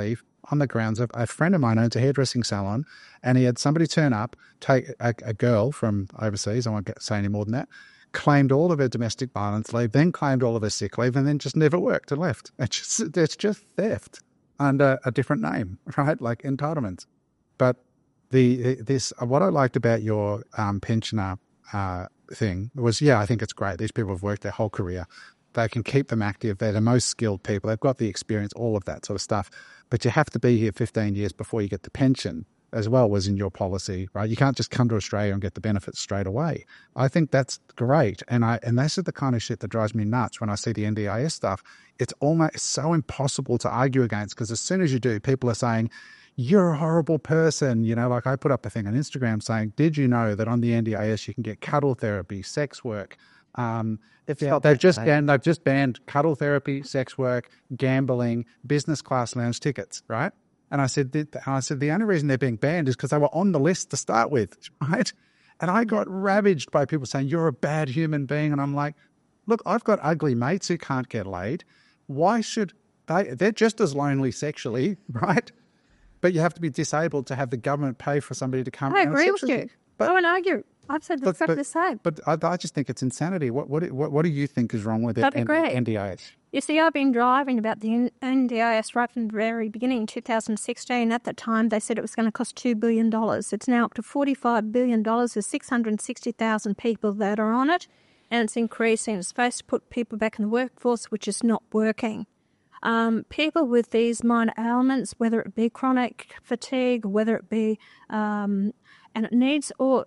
on the grounds of a friend of mine owns a hairdressing salon, and he had somebody turn up, take a girl from overseas, I won't say any more than that, claimed all of her domestic violence leave, then claimed all of her sick leave, and then just never worked and left. It's just theft under a different name, right? Like entitlements. But what I liked about your pensioner thing was, I think it's great. These people have worked their whole career. They can keep them active. They're the most skilled people. They've got the experience, all of that sort of stuff. But you have to be here 15 years before you get the pension, as well, was in your policy, right? You can't just come to Australia and get the benefits straight away. I think that's great. And this is the kind of shit that drives me nuts when I see the NDIS stuff. It's almost so impossible to argue against, because as soon as you do, people are saying, you're a horrible person. Like I put up a thing on Instagram saying, did you know that on the NDIS you can get cuddle therapy, sex work? They've just banned cuddle therapy, sex work, gambling, business class lounge tickets, right? And I said the only reason they're being banned is because they were on the list to start with, right? And I got ravaged by people saying, you're a bad human being. And I'm like, look, I've got ugly mates who can't get laid. Why should they're just as lonely sexually, right? But you have to be disabled to have the government pay for somebody to come. I agree with you. I won't argue. I've said exactly the same. But I just think it's insanity. What do you think is wrong with it? NDIS? You see, I've been driving about the NDIS right from the very beginning, in 2016. At that time, they said it was going to cost $2 billion. It's now up to $45 billion. There's 660,000 people that are on it, and it's increasing. It's supposed to put people back in the workforce, which is not working. People with these minor ailments, whether it be chronic fatigue, whether it be, and it needs all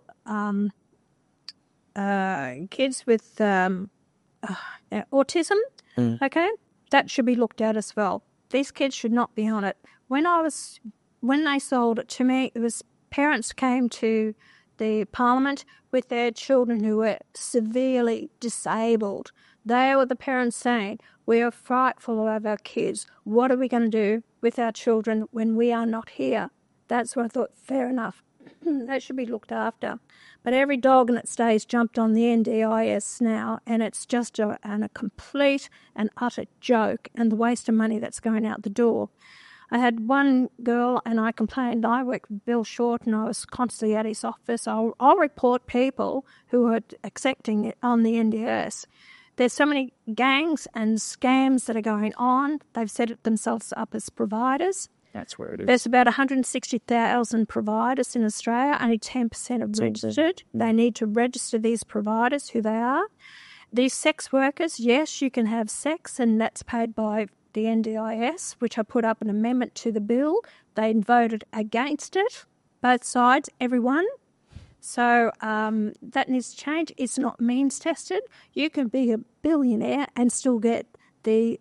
kids with autism, okay, that should be looked at as well. These kids should not be on it. When they sold it to me, it was parents came to the Parliament with their children who were severely disabled. They were the parents saying, we are frightful of our kids. What are we going to do with our children when we are not here? That's what I thought, fair enough. They should be looked after. But every dog in its days jumped on the NDIS now, and it's just a complete and utter joke and the waste of money that's going out the door. I had one girl, and I complained. I worked with Bill Short, and I was constantly at his office. I'll report people who are accepting it on the NDIS. There's so many gangs and scams that are going on. They've set it themselves up as providers. That's where it is. There's about 160,000 providers in Australia. Only 10% are registered. They need to register these providers, who they are. These sex workers, yes, you can have sex, and that's paid by the NDIS, which I put up an amendment to the bill. They voted against it, both sides, everyone. So that needs to change. It's not means tested. You can be a billionaire and still get it,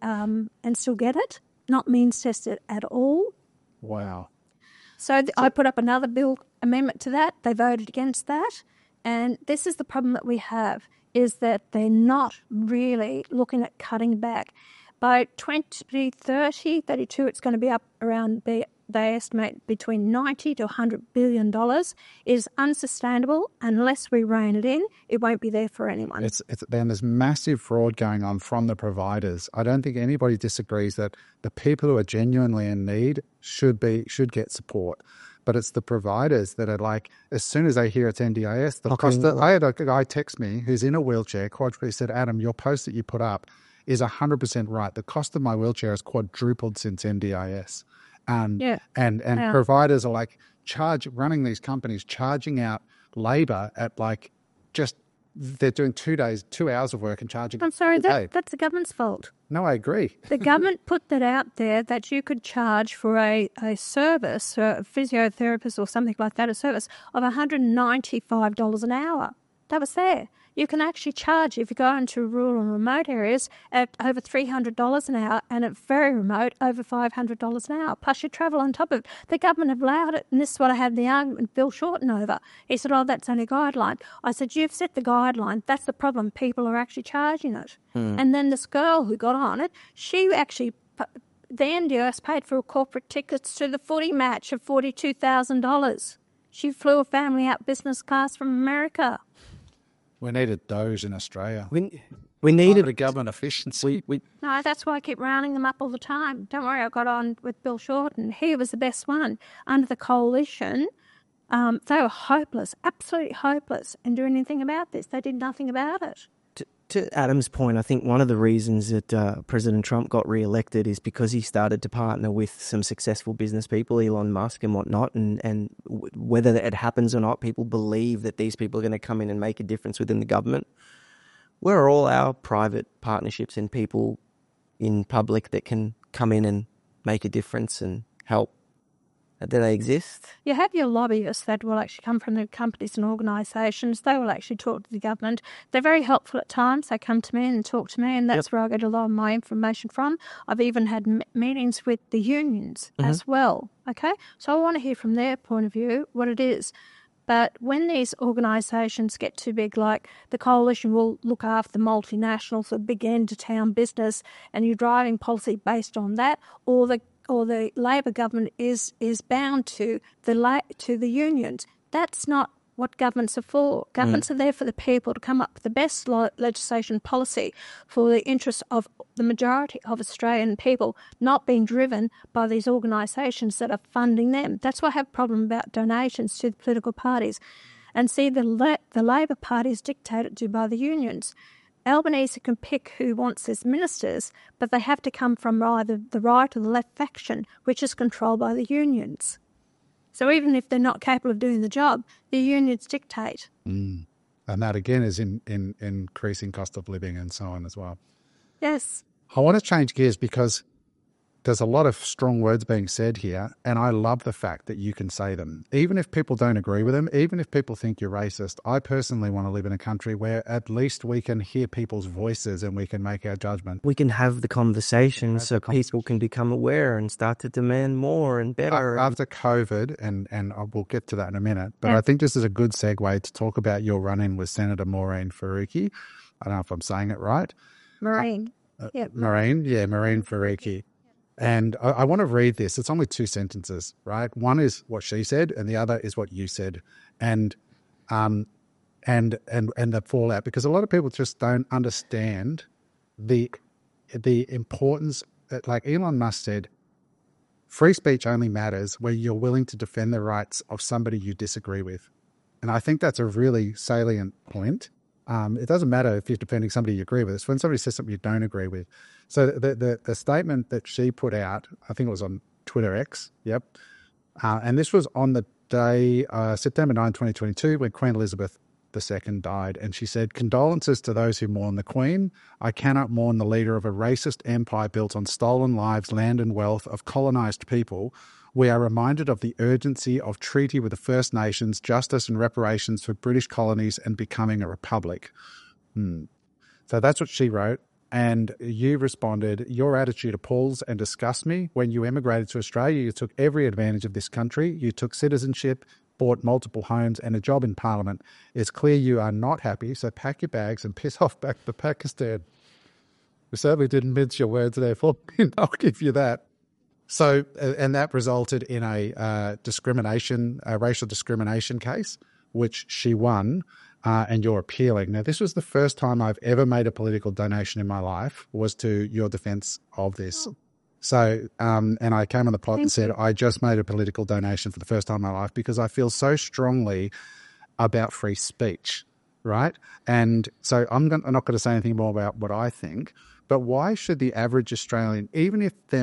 not means tested at all. Wow. So I put up another bill amendment to that. They voted against that. And this is the problem that we have, is that they're not really looking at cutting back. By 2030, 32, it's going to be up around, they estimate, between $90 to $100 billion. It is unsustainable. Unless we rein it in, it won't be there for anyone. Then there's massive fraud going on from the providers. I don't think anybody disagrees that the people who are genuinely in need should get support. But it's the providers that are like, as soon as they hear it's NDIS, I had a guy text me who's in a wheelchair, he said, Adam, your post that you put up is 100% right. The cost of my wheelchair has quadrupled since NDIS. And providers are like running these companies, charging out labor at they're doing 2 hours of work and charging. I'm sorry, that's the government's fault. No, I agree. The government put that out there that you could charge for a service, a physiotherapist or something like that, a service of $195 an hour. That was there. You can actually charge, if you go into rural and remote areas, at over $300 an hour, and at very remote, over $500 an hour, plus you travel on top of it. The government have allowed it, and this is what I had the argument with Bill Shorten over. He said, that's only a guideline. I said, you've set the guideline. That's the problem. People are actually charging it. And then this girl who got on it, she actually, the NDIS paid for corporate tickets to the footy match of $42,000. She flew a family out business class from America. We needed Doge in Australia. We needed a government efficiency. No, that's why I keep rounding them up all the time. Don't worry, I got on with Bill Shorten. He was the best one. Under the coalition, they were hopeless, absolutely hopeless, and doing anything about this. They did nothing about it. To Adam's point, I think one of the reasons that President Trump got re-elected is because he started to partner with some successful business people, Elon Musk and whatnot, and whether it happens or not, people believe that these people are going to come in and make a difference within the government. Where are all our private partnerships and people in public that can come in and make a difference and help? Do they exist? You have your lobbyists that will actually come from the companies and organisations. They will actually talk to the government. They're very helpful at times. They come to me and talk to me, and that's where I get a lot of my information from. I've even had meetings with the unions as well. Okay, so I want to hear from their point of view what it is. But when these organisations get too big, like the coalition will look after the multinationals, the big end-to-town business, and you're driving policy based on that, or the Labor government is bound to the unions. That's not what governments are for. Governments are there for the people to come up with the best legislation policy for the interests of the majority of Australian people, not being driven by these organisations that are funding them. That's why I have a problem about donations to the political parties. And see, the Labor Party is dictated to by the unions. Albanese can pick who wants as ministers, but they have to come from either the right or the left faction, which is controlled by the unions. So even if they're not capable of doing the job, the unions dictate. And that, again, is in increasing cost of living and so on as well. Yes. I want to change gears because there's a lot of strong words being said here, and I love the fact that you can say them. Even if people don't agree with them, even if people think you're racist, I personally want to live in a country where at least we can hear people's voices and we can make our judgment. We can have the conversation so people can become aware and start to demand more and better. After COVID, and we'll get to that in a minute, but I think this is a good segue to talk about your run-in with Senator Maureen Faruqi. I don't know if I'm saying it right. Maureen. Maureen Faruqi. And I want to read this. It's only 2 sentences, right? One is what she said, and the other is what you said, and the fallout. Because a lot of people just don't understand the importance. Like Elon Musk said, free speech only matters when you're willing to defend the rights of somebody you disagree with, and I think that's a really salient point. It doesn't matter if you're defending somebody you agree with. It's when somebody says something you don't agree with. So the statement that she put out, I think it was on Twitter X, and this was on the day, September 9, 2022, when Queen Elizabeth II died. And she said, "Condolences to those who mourn the Queen. I cannot mourn the leader of a racist empire built on stolen lives, land and wealth of colonised people. We are reminded of the urgency of treaty with the First Nations, justice and reparations for British colonies and becoming a republic." So that's what she wrote. And you responded, "Your attitude appalls and disgusts me. When you emigrated to Australia, you took every advantage of this country. You took citizenship, bought multiple homes and a job in Parliament. It's clear you are not happy, so pack your bags and piss off back to Pakistan." We certainly didn't mince your words there, Faulkner. I'll give you that. So, and that resulted in a racial discrimination case, which she won, and you're appealing. Now, this was the first time I've ever made a political donation in my life, was to your defense of this. So, and I came on the pod and said, I just made a political donation for the first time in my life because I feel so strongly about free speech, right? And so I'm not going to say anything more about what I think, but why should the average Australian, even if they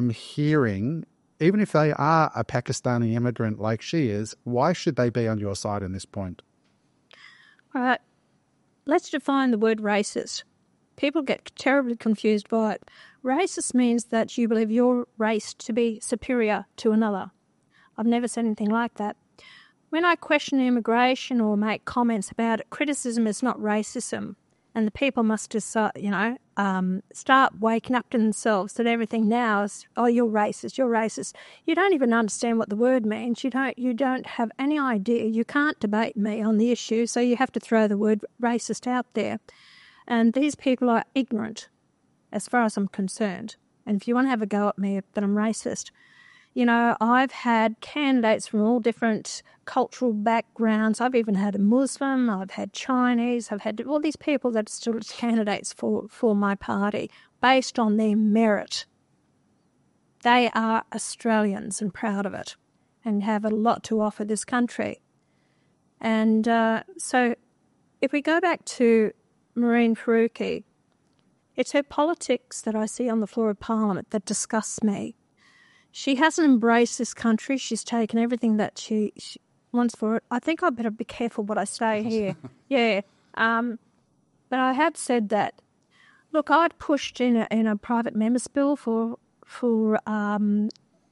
are a Pakistani immigrant like she is, why should they be on your side in this point? All right. Let's define the word racist. People get terribly confused by it. Racist means that you believe your race to be superior to another. I've never said anything like that. When I question immigration or make comments about it, criticism is not racism. And the people must just, start waking up to themselves that everything now is, oh, you're racist, you're racist. You don't even understand what the word means. You don't have any idea. You can't debate me on the issue, so you have to throw the word racist out there. And these people are ignorant, as far as I'm concerned. And if you want to have a go at me that I'm racist, You know, I've had candidates from all different cultural backgrounds. I've even had a Muslim, I've had Chinese, I've had all these people that are still candidates for my party based on their merit. They are Australians and proud of it and have a lot to offer this country. And so if we go back to Mehreen Faruqi, it's her politics that I see on the floor of Parliament that disgusts me. She hasn't embraced this country. She's taken everything that she wants for it. I think I better be careful what I say here. Yeah. But I have said that. Look, I'd pushed in a private member's bill for freedom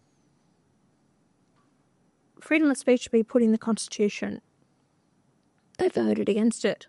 of speech to be put in the Constitution. They voted against it.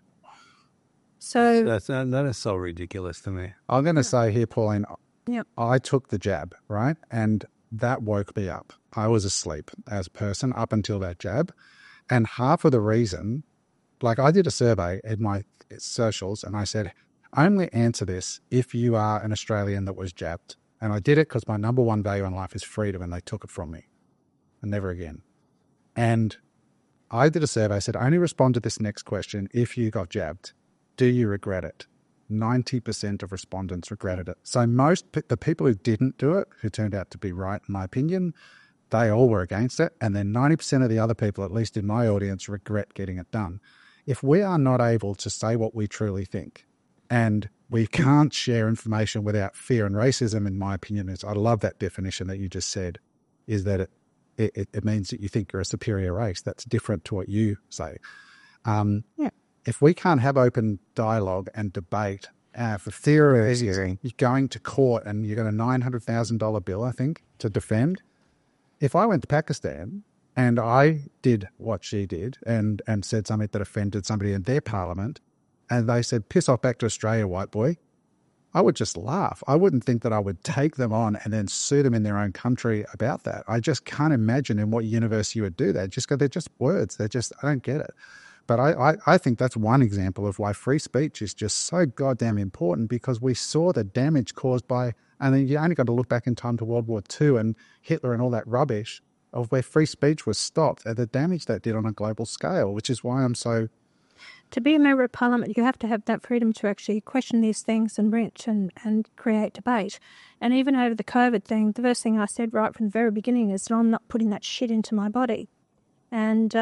So that is so ridiculous to me. I'm going to say here, Pauline, yep. I took the jab, right? And that woke me up. I was asleep as a person up until that jab. And half of the reason, like I did a survey in my socials and I said, only answer this if you are an Australian that was jabbed. And I did it because my number one value in life is freedom and they took it from me. And never again. And I did a survey, I said, only respond to this next question if you got jabbed. Do you regret it? 90% of respondents regretted it. So the people who didn't do it, who turned out to be right in my opinion, they all were against it. And then 90% of the other people, at least in my audience, regret getting it done. If we are not able to say what we truly think, and we can't share information without fear and racism, in my opinion, I love that definition that you just said, is that it means that you think you're a superior race. That's different to what you say. If we can't have open dialogue and debate, for theory, you're going to court and you got a $900,000 bill, I think, to defend. If I went to Pakistan and I did what she did and said something that offended somebody in their parliament, and they said, piss off back to Australia, white boy, I would just laugh. I wouldn't think that I would take them on and then sue them in their own country about that. I just can't imagine in what universe you would do that. They're just words. I don't get it. But I think that's one example of why free speech is just so goddamn important, because we saw the damage caused by, and then you only got to look back in time to World War II and Hitler and all that rubbish of where free speech was stopped and the damage that did on a global scale, which is why I'm so... To be a member of Parliament, you have to have that freedom to actually question these things and create debate. And even over the COVID thing, the first thing I said right from the very beginning is that I'm not putting that shit into my body. And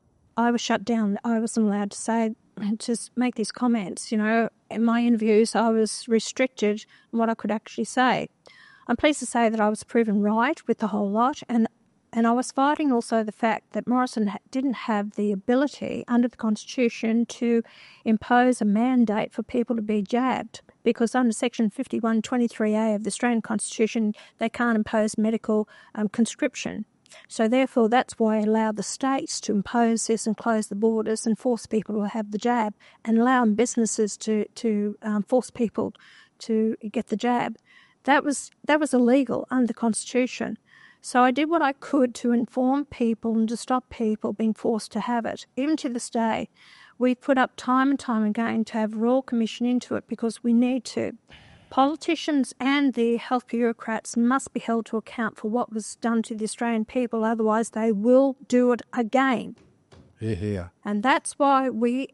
I was shut down. I wasn't allowed to make these comments. You know, in my interviews, I was restricted in what I could actually say. I'm pleased to say that I was proven right with the whole lot, and I was fighting also the fact that Morrison didn't have the ability under the Constitution to impose a mandate for people to be jabbed, because under Section 5123A of the Australian Constitution, they can't impose medical conscription. So therefore, that's why I allowed the states to impose this and close the borders and force people to have the jab, and allow businesses to force people to get the jab. That was illegal under the Constitution. So I did what I could to inform people and to stop people being forced to have it. Even to this day, we've put up time and time again to have Royal Commission into it because we need to. Politicians and the health bureaucrats must be held to account for what was done to the Australian people, otherwise they will do it again. Yeah. And that's why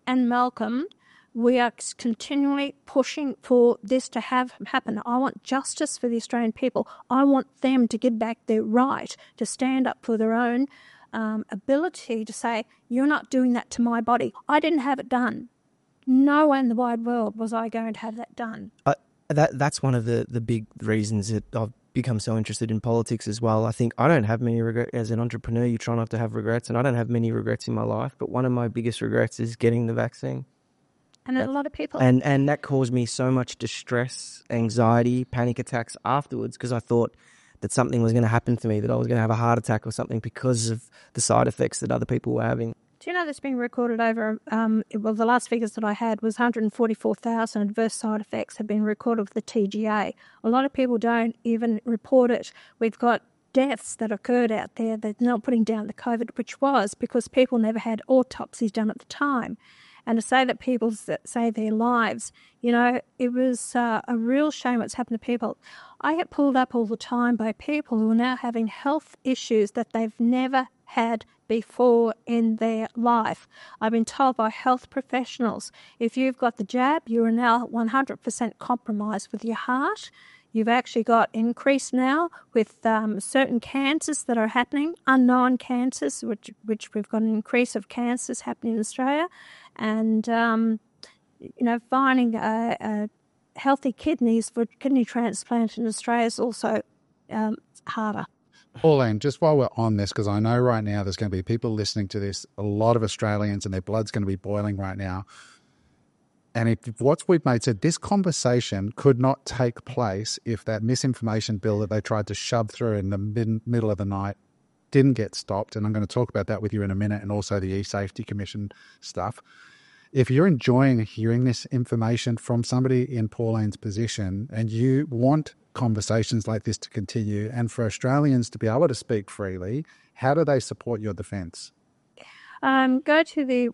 we are continually pushing for this to happen. I want justice for the Australian people. I want them to get back their right to stand up for their own ability to say, you're not doing that to my body. I didn't have it done. Nowhere in the wide world was I going to have that done. That's one of the big reasons that I've become so interested in politics as well. I think I don't have many regrets. As an entrepreneur, you try not to have regrets, and I don't have many regrets in my life, but one of my biggest regrets is getting the vaccine. And a lot of people... And that caused me so much distress, anxiety, panic attacks afterwards, because I thought that something was going to happen to me, that I was going to have a heart attack or something because of the side effects that other people were having. Do you know that's been recorded over... the last figures that I had was 144,000 adverse side effects have been recorded with the TGA. A lot of people don't even report it. We've got deaths that occurred out there that they're not putting down the COVID, which was because people never had autopsies done at the time. and to say that people save their lives, it was a real shame what's happened to people. I get pulled up all the time by people who are now having health issues that they've never had before in their life. I've been told by health professionals, if you've got the jab, you are now 100% compromised with your heart. You've actually got increase now with certain cancers that are happening, unknown cancers, which we've got an increase of cancers happening in Australia. And, finding healthy kidneys for kidney transplant in Australia is also harder. Pauline, just while we're on this, because I know right now there's going to be people listening to this, a lot of Australians, and their blood's going to be boiling right now. And if what we've made said, this conversation could not take place if that misinformation bill that they tried to shove through in the middle of the night didn't get stopped. And I'm going to talk about that with you in a minute, and also the E-Safety Commission stuff. If you're enjoying hearing this information from somebody in Pauline's position and you want conversations like this to continue and for Australians to be able to speak freely, how do they support your defence? Go to the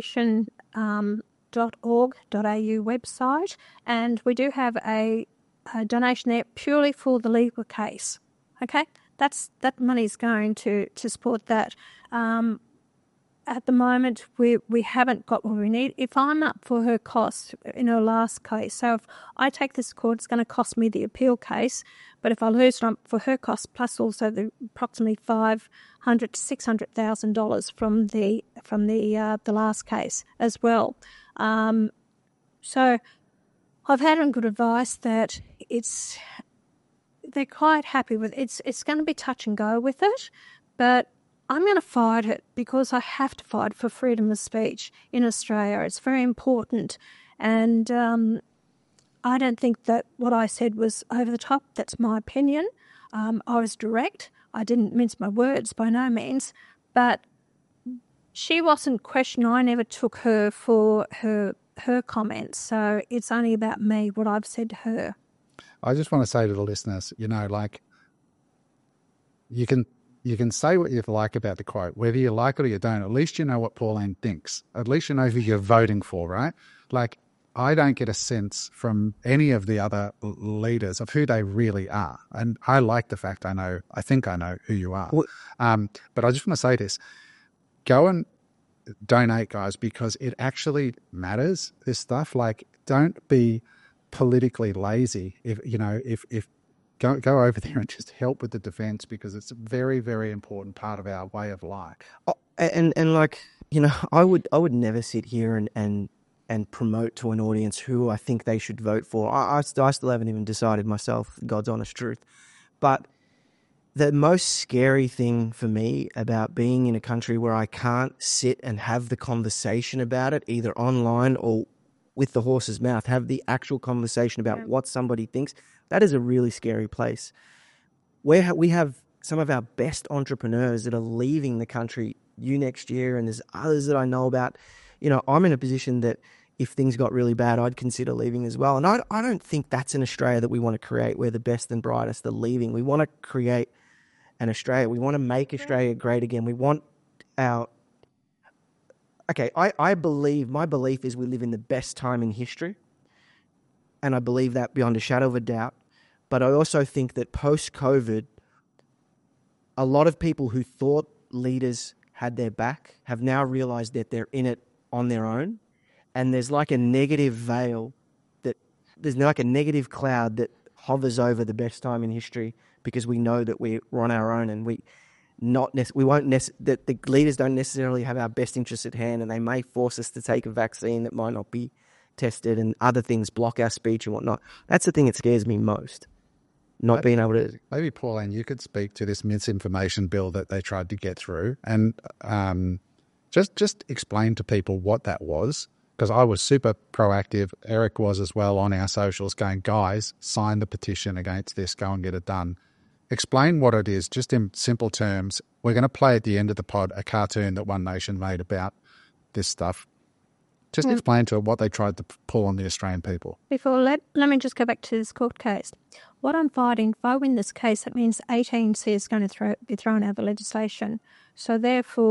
onenation.org.au website, and we do have a donation there purely for the legal case. Okay, that money's going to support that. At the moment, we haven't got what we need. If I'm up for her costs in her last case, so if I take this to court, it's going to cost me the appeal case. But if I lose it, I'm for her costs plus also the approximately $500,000 to $600,000 from the last case as well. So I've had good advice that they're quite happy with it. It's going to be touch and go with it, but I'm going to fight it because I have to fight for freedom of speech in Australia. It's very important. And I don't think that what I said was over the top. That's my opinion. I was direct. I didn't mince my words by no means. But she wasn't questioned. I never took her for her comments. So it's only about me, what I've said to her. I just want to say to the listeners, you can say what you like about the quote, whether you like it or you don't. At least you know what Pauline thinks. At least you know who you're voting for, right? Like, I don't get a sense from any of the other leaders of who they really are. And I like the fact I think I know who you are. But I just want to say this. Go and donate, guys, because it actually matters, this stuff. Like, don't be politically lazy. If Go over there and just help with the defence, because it's a very, very important part of our way of life. I would never sit here and promote to an audience who I think they should vote for. I still haven't even decided myself, God's honest truth. But the most scary thing for me about being in a country where I can't sit and have the conversation about it, either online or with the horse's mouth, have the actual conversation about what somebody thinks, that is a really scary place. Where we have some of our best entrepreneurs that are leaving the country next year, and there's others that I know about. I'm in a position that if things got really bad, I'd consider leaving as well. And I don't think that's an Australia that we want to create, where the best and brightest are leaving. We want to create an Australia. We want to make Australia great again. We want our... Okay, my belief is we live in the best time in history. And I believe that beyond a shadow of a doubt. But I also think that post-COVID, a lot of people who thought leaders had their back have now realised that they're in it on their own. And there's like a negative veil, there's like a negative cloud that hovers over the best time in history, because we know that we're on our own, and that the leaders don't necessarily have our best interests at hand, and they may force us to take a vaccine that might not be tested, and other things block our speech and whatnot. That's the thing that scares me most. Being able to... Maybe, Pauline, you could speak to this misinformation bill that they tried to get through, and just explain to people what that was, because I was super proactive. Eric was as well on our socials, going, guys, sign the petition against this, go and get it done. Explain what it is, just in simple terms. We're going to play at the end of the pod a cartoon that One Nation made about this stuff. Just explain to her what they tried to pull on the Australian people. Let me just go back to this court case. What I'm fighting, if I win this case, that means 18C is going to be thrown out of the legislation. So therefore,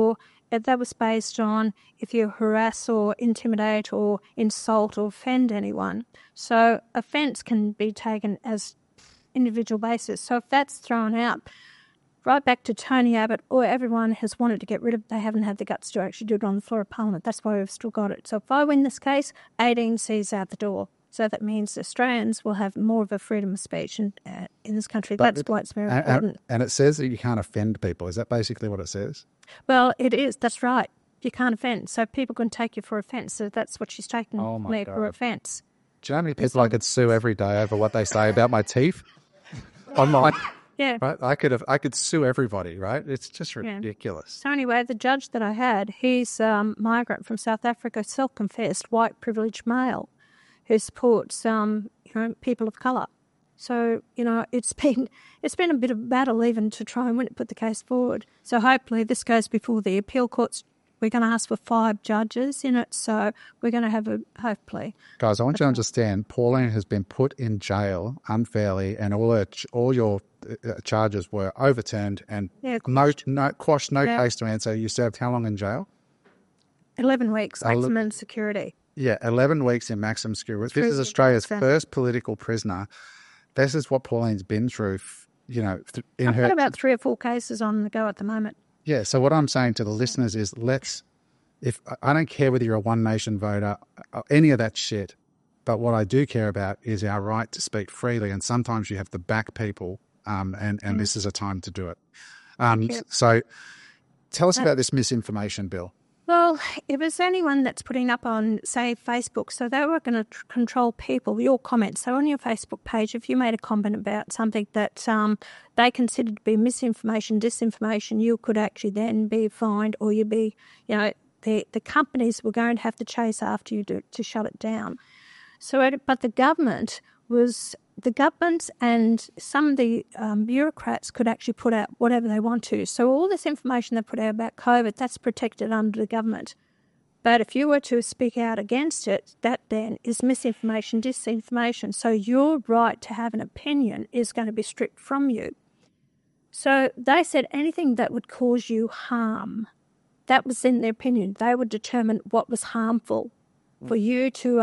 that was based on if you harass or intimidate or insult or offend anyone. So offence can be taken as individual basis. So if that's thrown out, right back to Tony Abbott, or everyone has wanted to get rid of, they haven't had the guts to actually do it on the floor of Parliament. That's why we've still got it. So if I win this case, 18 C's out the door. So that means Australians will have more of a freedom of speech in this country. That's why it's very important. And it says that you can't offend people. Is that basically what it says? Well, it is. That's right. You can't offend. So people can take you for offence. So that's what she's taking me for offence. Do you know how many people I could sue every day over what they say about my teeth online? Yeah. Right? I could sue everybody, right? It's just ridiculous. So anyway, the judge that I had, he's a migrant from South Africa, self-confessed white privileged male who supports people of colour. So, it's been a bit of a battle even to try and put the case forward. So hopefully this goes before the appeal courts. We're going to ask for 5 judges in it, so we're going to have hopefully. Guys, I want you to understand, Pauline has been put in jail unfairly, and all your charges were overturned and quashed, no case to answer. You served how long in jail? 11 weeks, maximum security. Yeah, 11 weeks in maximum security. This is Australia's first political prisoner. This is what Pauline's been through, I've got about 3 or 4 cases on the go at the moment. Yeah, so what I'm saying to the listeners is I don't care whether you're a One Nation voter, any of that shit, but what I do care about is our right to speak freely, and sometimes you have to back people, and this is a time to do it. So tell us about this misinformation bill. Well, if it's anyone that's putting up on, say, Facebook, so they were going to control people, your comments. So on your Facebook page, if you made a comment about something that they considered to be misinformation, disinformation, you could actually then be fined, or you'd be, the companies were going to have to chase after you to shut it down. But the government and some of the bureaucrats could actually put out whatever they want to. So all this information they put out about COVID, that's protected under the government. But if you were to speak out against it, that then is misinformation, disinformation. So your right to have an opinion is going to be stripped from you. So they said anything that would cause you harm, that was in their opinion. They would determine what was harmful for you to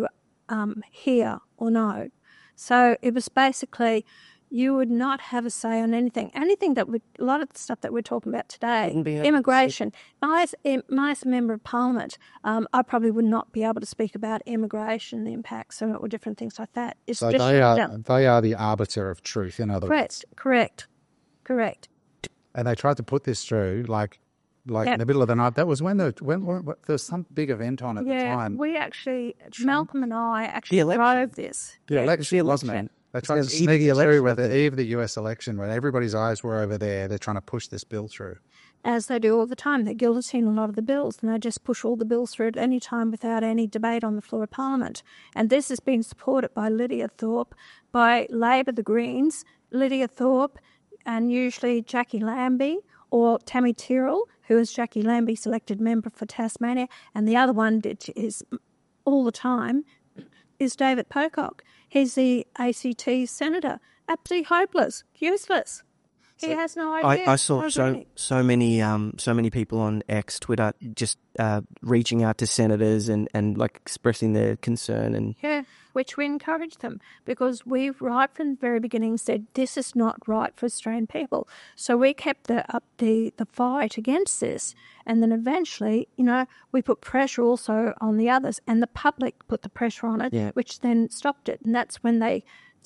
hear or know. So it was basically you would not have a say on anything. Anything that would, a lot of the stuff that we're talking about today, immigration. As a member of Parliament, I probably would not be able to speak about immigration, the impacts, or different things like that. So they are the arbiter of truth, in other words. Correct. And they tried to put this through in the middle of the night. That was when there was some big event on at the time. We actually, Malcolm and I actually drove this. The election, wasn't it? They tried to sneak it through with the eve of the US election when everybody's eyes were over there. They're trying to push this bill through. As they do all the time. They guillotine a lot of the bills, and they just push all the bills through at any time without any debate on the floor of Parliament. And this has been supported by Lydia Thorpe, by Labor, the Greens, Lydia Thorpe, and usually Jackie Lambie, or Tammy Tyrrell, who is Jackie Lambie's elected member for Tasmania, and the other one that is all the time is David Pocock. He's the ACT senator. Absolutely hopeless, useless. He has no idea. I saw so many people on X, Twitter, just reaching out to senators and expressing their concern which we encourage them, because we right from the very beginning said this is not right for Australian people. So we kept the fight against this, and then eventually, we put pressure also on the others, and the public put the pressure on it, which then stopped it, and that's when they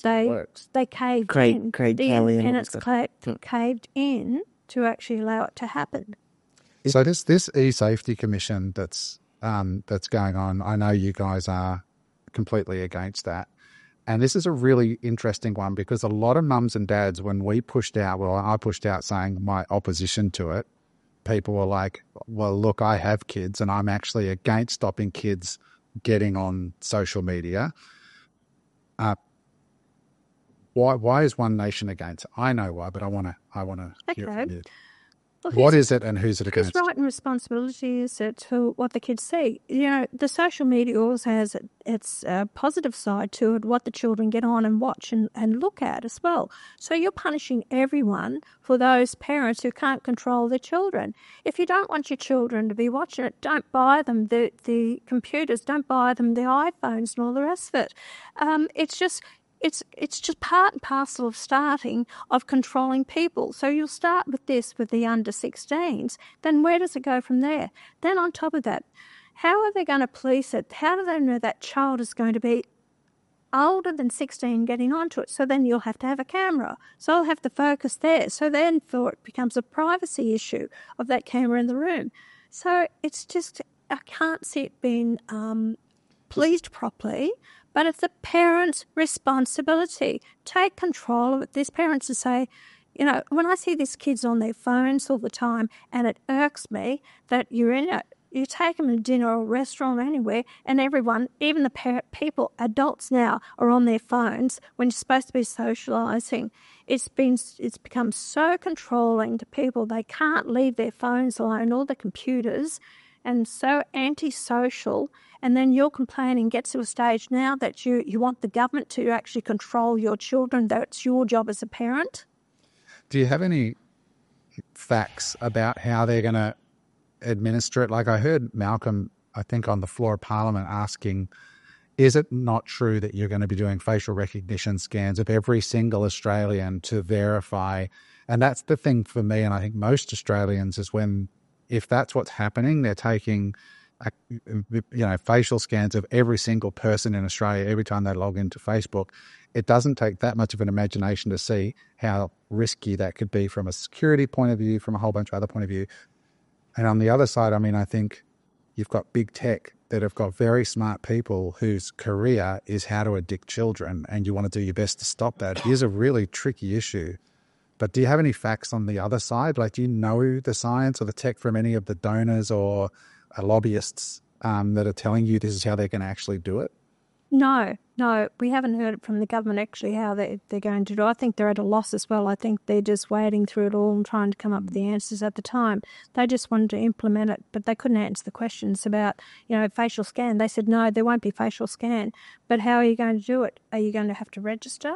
caved in. Craig the Kelly independents caved in to actually allow it to happen. So this e-safety commission that's going on, I know you guys are completely against that. And this is a really interesting one, because a lot of mums and dads, when I pushed out saying my opposition to it, people were like, well, look, I have kids and I'm actually against stopping kids getting on social media. Why is One Nation against? I know why, but I want to hear it from you. Well, what is it and who's it against? Whose right and responsibility is it to what the kids see? You know, the social media also has its positive side to it, what the children get on and watch and look at as well. So you're punishing everyone for those parents who can't control their children. If you don't want your children to be watching it, don't buy them the computers, don't buy them the iPhones and all the rest of it. It's just part and parcel of controlling people. So you'll start with this with the under 16s. Then where does it go from there? Then on top of that, how are they going to police it? How do they know that child is going to be older than 16 getting onto it? So then you'll have to have a camera. So I'll have to focus there. So then it becomes a privacy issue of that camera in the room. So it's just, I can't see it being policed properly. But it's the parents' responsibility. Take control of it. There's parents who say, you know, when I see these kids on their phones all the time, and it irks me that you take them to dinner or a restaurant or anywhere, and everyone, even the people, adults now, are on their phones when you're supposed to be socialising. It's become so controlling to people. They can't leave their phones alone or the computers, and so antisocial. And then your complaining gets to a stage now that you want the government to actually control your children. That's your job as a parent. Do you have any facts about how they're going to administer it? Like I heard Malcolm, I think on the floor of Parliament, asking, is it not true that you're going to be doing facial recognition scans of every single Australian to verify? And that's the thing for me, and I think most Australians, is if that's what's happening, they're taking facial scans of every single person in Australia every time they log into Facebook. It doesn't take that much of an imagination to see how risky that could be from a security point of view, from a whole bunch of other point of view. And on the other side, I mean, I think you've got big tech that have got very smart people whose career is how to addict children, and you want to do your best to stop that. It is a really tricky issue. But do you have any facts on the other side? Like, do you know the science or the tech from any of the donors or lobbyists that are telling you this is how they're going to actually do it? No, we haven't heard it from the government actually how they're going to do it. I think they're at a loss as well. I think they're just wading through it all and trying to come up with the answers at the time. They just wanted to implement it, but they couldn't answer the questions about, facial scan. They said, no, there won't be facial scan. But how are you going to do it? Are you going to have to register?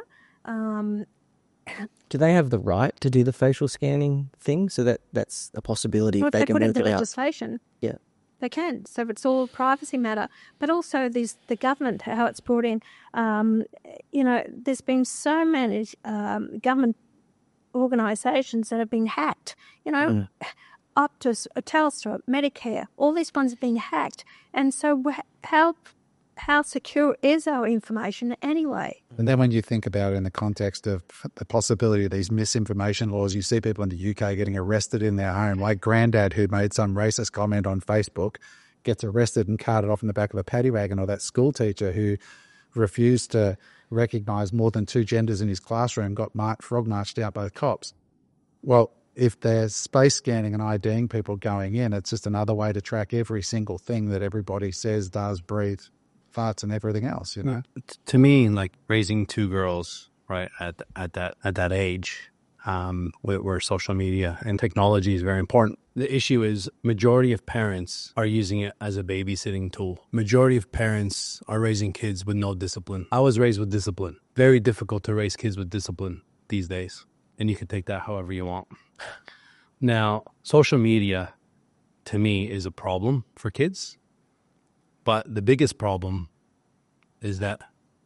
Do they have the right to do the facial scanning thing? So that's a possibility. Well, if they can put it in work the it out. legislation. Yeah. They can. So it's all privacy matter. But also the government, how it's brought in, there's been so many government organisations that have been hacked, Optus, Telstra, Medicare, all these ones have been hacked. And so how secure is our information anyway? And then when you think about it in the context of the possibility of these misinformation laws, you see people in the UK getting arrested in their home. Like Grandad, who made some racist comment on Facebook, gets arrested and carted off in the back of a paddy wagon, or that school teacher who refused to recognise more than 2 genders in his classroom got frog marched out by the cops. Well, if there's space scanning and IDing people going in, it's just another way to track every single thing that everybody says, does, breathes, farts and everything else, To me, like raising 2 girls, right, at that age, where social media and technology is very important. The issue is majority of parents are using it as a babysitting tool. Majority of parents are raising kids with no discipline. I was raised with discipline. Very difficult to raise kids with discipline these days. And you can take that however you want. Now, social media, to me, is a problem for kids. But the biggest problem is that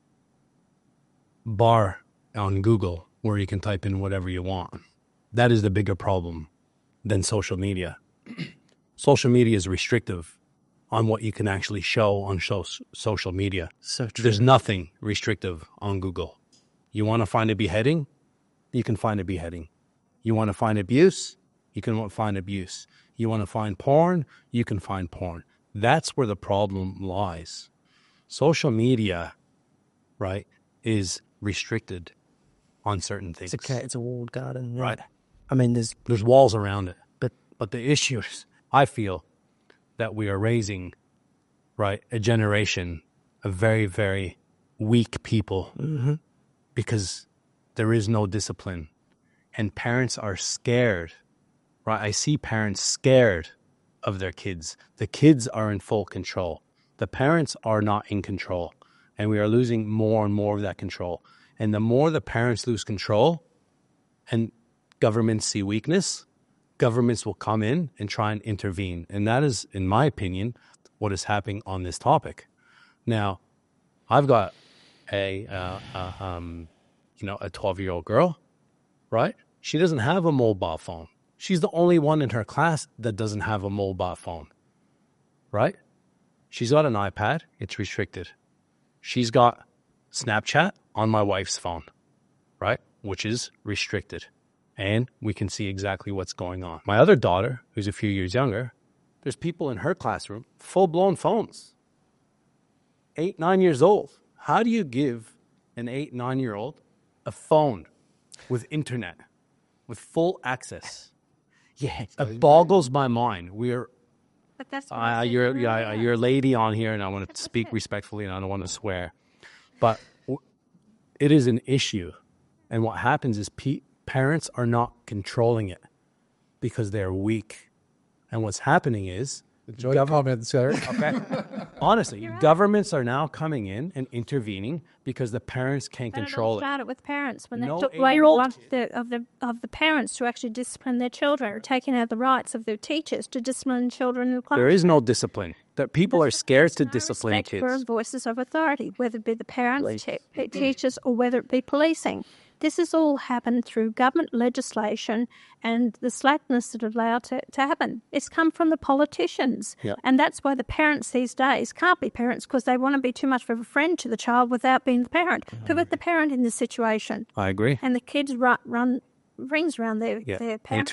bar on Google where you can type in whatever you want. That is the bigger problem than social media. Social media is restrictive on what you can actually show on social media. So true. There's nothing restrictive on Google. You want to find a beheading? You can find a beheading. You want to find abuse? You can find abuse. You want to find porn? You can find porn. That's where the problem lies. Social media, right, is restricted on certain things. It's a walled garden. Yeah. Right. I mean, there's walls around it. But the issue is, I feel that we are raising, right, a generation of very, very weak people because there is no discipline. And parents are scared right? I see parents scared of their kids. The kids are in full control. The parents are not in control. And we are losing more and more of that control. And the more the parents lose control and governments see weakness, governments will come in and try and intervene. And that is, in my opinion, what is happening on this topic. Now, I've got a 12-year-old girl, right? She doesn't have a mobile phone. She's the only one in her class that doesn't have a mobile phone, right? She's got an iPad. It's restricted. She's got Snapchat on my wife's phone, right? Which is restricted. And we can see exactly what's going on. My other daughter, who's a few years younger, there's people in her classroom, full-blown phones. 8, 9 years old. How do you give an 8, 9-year-old a phone with internet, with full access? Yeah. It boggles my mind. But that's you're a lady on here, and I want to speak respectfully, and I don't want to swear. But it is an issue. And what happens is parents are not controlling it because they're weak. And what's happening is... comments, sir. Okay. Honestly, governments are now coming in and intervening because the parents can't control it. It started with parents when they took away all of the parents to actually discipline their children, or taking out the rights of their teachers to discipline children in the classroom. There is no discipline. That people are scared to discipline kids. For voices of authority, whether it be the parents, teachers, or whether it be policing. This has all happened through government legislation and the slackness that allowed to happen. It's come from the politicians. Yeah. And that's why the parents these days can't be parents, because they want to be too much of a friend to the child without being the parent. Put the parent in this situation. I agree. And the kids run rings around their parents.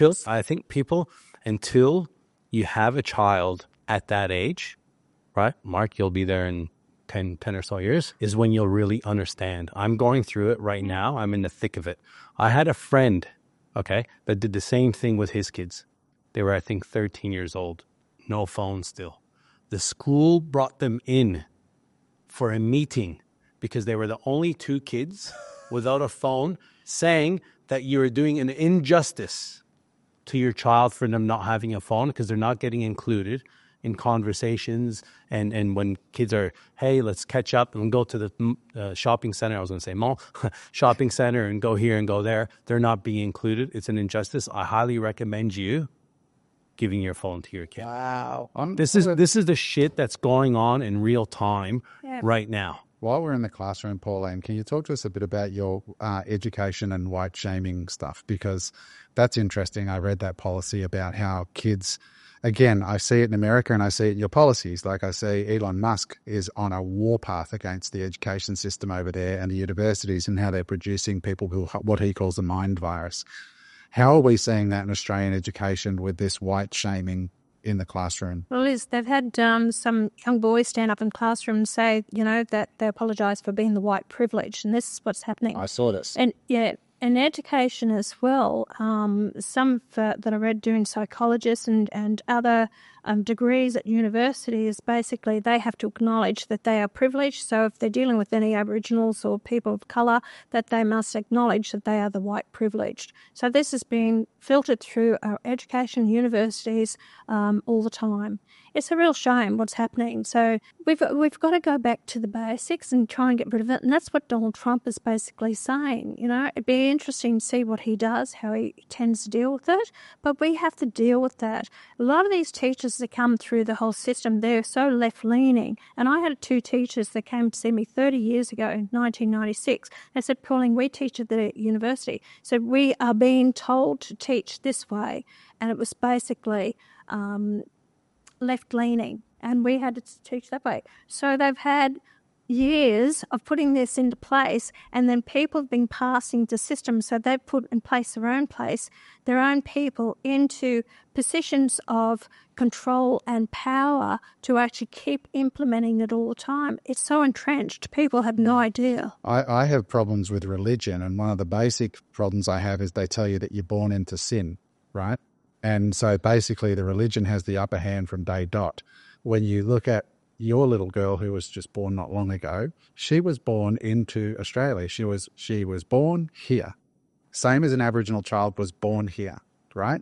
Until you have a child at that age, right? Mark, you'll be there in 10 or so years, is when you'll really understand. I'm going through it right now. I'm in the thick of it. I had a friend, okay, that did the same thing with his kids. They were, I think, 13 years old. No phone still. The school brought them in for a meeting because they were the only 2 kids without a phone, saying that you were doing an injustice to your child for them not having a phone because they're not getting included in conversations, and when kids are, hey, let's catch up and go to the shopping center. I was going to say mall, shopping center, and go here and go there. They're not being included. It's an injustice. I highly recommend you giving your phone to your kid. Wow. This is the shit that's going on in real time right now. While we're in the classroom, Pauline, can you talk to us a bit about your education and white shaming stuff? Because that's interesting. I read that policy about how kids... Again, I see it in America and I see it in your policies. Like I say, Elon Musk is on a warpath against the education system over there and the universities and how they're producing people who, what he calls the mind virus. How are we seeing that in Australian education with this white shaming in the classroom? Well, Liz, they've had some young boys stand up in classrooms and say, that they apologise for being the white privilege, and this is what's happening. I saw this. And in education as well, some that I read doing psychologists and other degrees at university is basically they have to acknowledge that they are privileged. So if they're dealing with any Aboriginals or people of colour, that they must acknowledge that they are the white privileged. So this has been filtered through our education universities all the time. It's a real shame what's happening. So we've got to go back to the basics and try and get rid of it. And that's what Donald Trump is basically saying. It'd be interesting to see what he does, how he tends to deal with it. But we have to deal with that. A lot of these teachers that come through the whole system, they're so left-leaning. And I had 2 teachers that came to see me 30 years ago in 1996. They said, Pauline, we teach at the university. So we are being told to teach this way. And it was basically... left-leaning, and we had to teach that way. So they've had years of putting this into place, and then people have been passing the system, so they've put in place their own people into positions of control and power to actually keep implementing it all the time. It's so entrenched, people have no idea. I have problems with religion, and one of the basic problems I have is they tell you that you're born into sin, right? And so basically the religion has the upper hand from day dot. When you look at your little girl who was just born not long ago, she was born into Australia. She was born here. Same as an Aboriginal child was born here. right?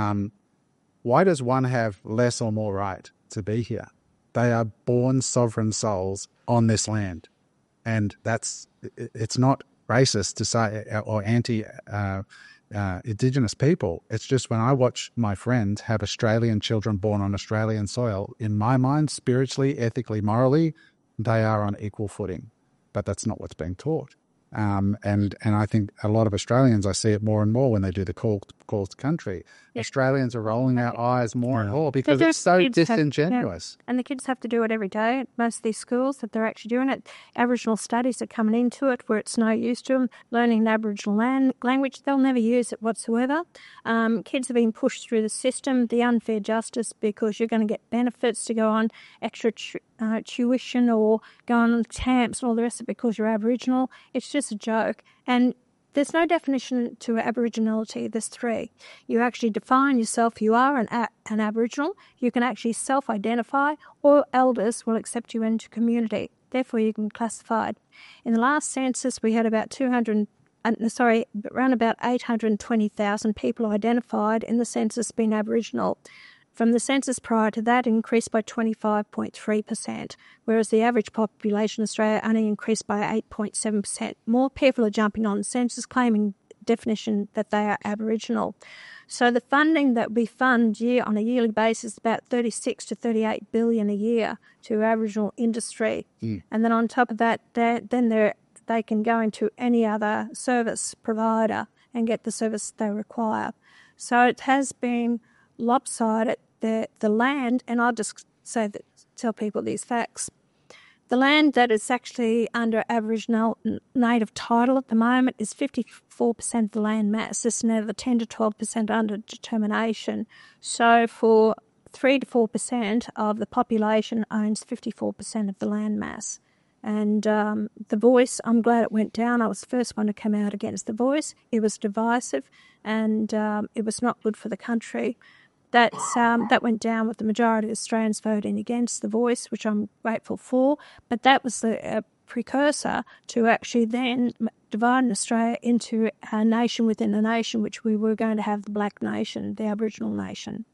Why does one have less or more right to be here? They are born sovereign souls on this land. And it's not racist to say, or Indigenous people. It's just when I watch my friends have Australian children born on Australian soil, in my mind, spiritually, ethically, morally, they are on equal footing. But that's not what's being taught. And I think a lot of Australians, I see it more and more when they do the calls to country. Yep. Australians are rolling our eyes more and more because it's so disingenuous. And the kids have to do it every day at most of these schools that they're actually doing it. Aboriginal studies are coming into it where it's no use to them. Learning the Aboriginal language, they'll never use it whatsoever. Kids are being pushed through the system, the unfair justice, because you're going to get benefits to go on extra tuition or go on camps and all the rest of it because you're Aboriginal. It's just a joke. And there's no definition to Aboriginality. There's three. You actually define yourself. You are an Aboriginal. You can actually self-identify, or elders will accept you into community. Therefore, you can be classified. In the last census, we had about around about 820,000 people identified in the census being Aboriginal. From the census prior to that, it increased by 25.3%, whereas the average population in Australia only increased by 8.7%. More people are jumping on the census claiming definition that they are Aboriginal. So the funding that we fund on a yearly basis is about 36 to 38 billion a year to Aboriginal industry. And then on top of that, they can go into any other service provider and get the service they require. So it has been lopsided, the land, and I'll just tell people these facts. The land that is actually under Aboriginal native title at the moment is 54% of the land mass. This is another 10 to 12% under determination. So for 3 to 4% of the population owns 54% of the land mass. And The Voice, I'm glad it went down. I was the first one to come out against The Voice. It was divisive and it was not good for the country. That went down with the majority of Australians voting against The Voice, which I'm grateful for. But that was the precursor to actually then dividing Australia into a nation within a nation, which we were going to have the Black Nation, the Aboriginal nation.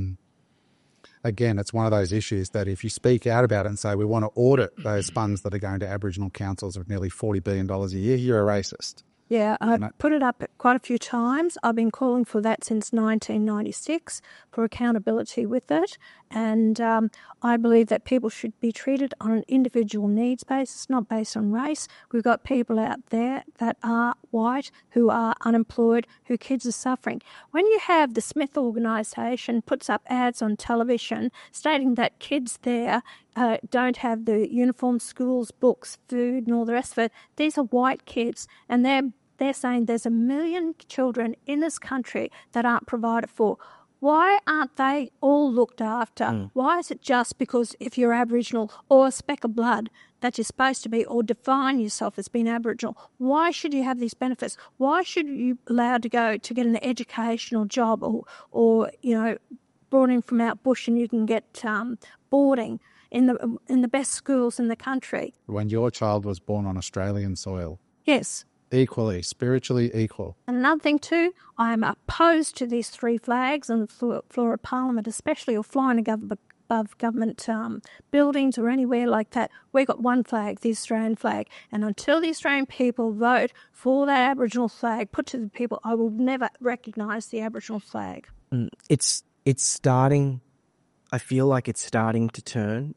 Again, it's one of those issues that if you speak out about it and say we want to audit those funds that are going to Aboriginal councils of nearly $40 billion a year, you're a racist. Yeah, I've put it up quite a few times. I've been calling for that since 1996 for accountability with it. And I believe that people should be treated on an individual needs basis, not based on race. We've got people out there that are white, who are unemployed, whose kids are suffering. When you have the Smith organisation puts up ads on television stating that kids there don't have the uniform, schools, books, food and all the rest of it, these are white kids and they're saying there's 1 million children in this country that aren't provided for. Why aren't they all looked after? Why is it just because if you're Aboriginal or a speck of blood that you're supposed to be or define yourself as being Aboriginal? Why should you have these benefits? Why should you be allowed to go to get an educational job or brought in from out bush and you can get boarding in the best schools in the country? When your child was born on Australian soil. Yes. Equally, spiritually equal. And another thing too, I'm opposed to these three flags on the floor of Parliament especially, or flying above government buildings or anywhere like that. We've got one flag, the Australian flag. And until the Australian people vote for that Aboriginal flag put to the people, I will never recognise the Aboriginal flag. It's starting, I feel like it's starting to turn.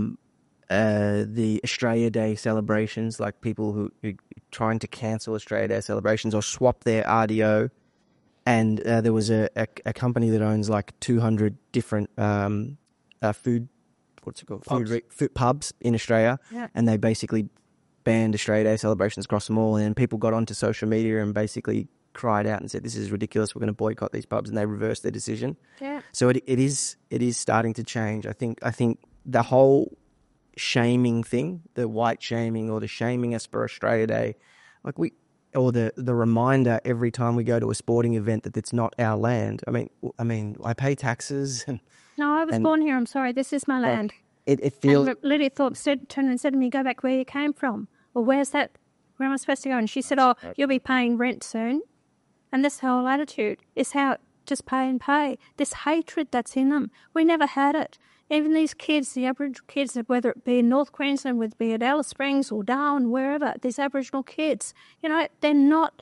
The Australia Day celebrations, like people who trying to cancel Australia Day celebrations or swap their RDO. And there was a company that owns like 200 different food pubs in Australia. Yeah. And they basically banned Australia Day celebrations across them all. And people got onto social media and basically cried out and said, "This is ridiculous. We're going to boycott these pubs." And they reversed their decision. Yeah. So it is starting to change. I think the whole shaming thing, the white shaming or the shaming us for Australia Day, or the reminder every time we go to a sporting event that it's not our land. I mean, I pay taxes. No, I was born here. I'm sorry. This is my land. It feels. And Lydia Thorpe turned and said to me, "Go back where you came from." Well, where's that? Where am I supposed to go? And she said, "Oh, you'll be paying rent soon." And this whole attitude is how just pay and pay. This hatred that's in them, we never had it. Even these kids, the Aboriginal kids, whether it be in North Queensland, whether it be at Alice Springs or Darwin, wherever, these Aboriginal kids, they're not,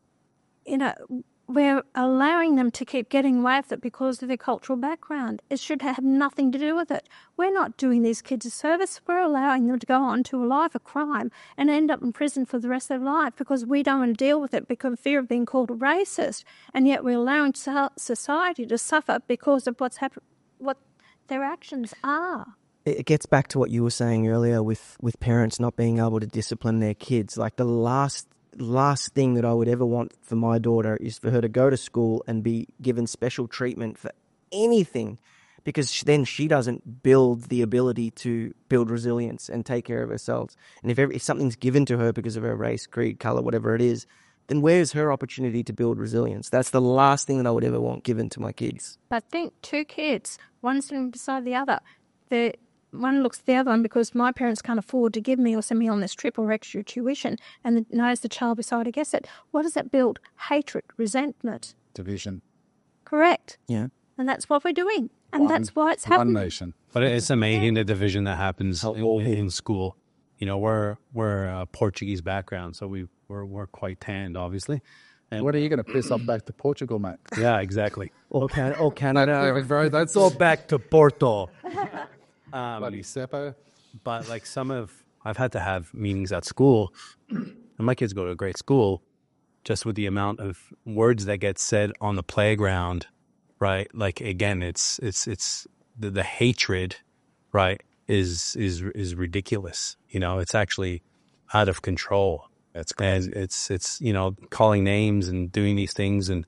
we're allowing them to keep getting away with it because of their cultural background. It should have nothing to do with it. We're not doing these kids a service. We're allowing them to go on to a life of crime and end up in prison for the rest of their life because we don't want to deal with it because of fear of being called a racist. And yet we're allowing society to suffer because of what's happened, what their actions are. It gets back to what you were saying earlier with parents not being able to discipline their kids. Like the last thing that I would ever want for my daughter is for her to go to school and be given special treatment for anything, because then she doesn't build the ability to build resilience and take care of herself. And if something's given to her because of her race, creed, colour, whatever it is, then where's her opportunity to build resilience? That's the last thing that I would ever want given to my kids. But think, two kids, one sitting beside the other. One looks at the other one because my parents can't afford to give me or send me on this trip or extra tuition, and knows the child beside her gets it. What does that build? Hatred, resentment. Division. Correct. Yeah. And that's what we're doing. And that's why it's happening. One nation. But it's amazing the division that happens in school. We're a Portuguese background, so we're quite tanned, obviously. And what are you going to piss off back to Portugal, mate? Yeah, exactly. Or Canada. Bro, that's Go back to Porto. bloody Seppo. But like I've had to have meetings at school, and my kids go to a great school, just with the amount of words that get said on the playground, right? Like again, it's the hatred, right? Is ridiculous. It's actually out of control. That's crazy. And it's calling names and doing these things, and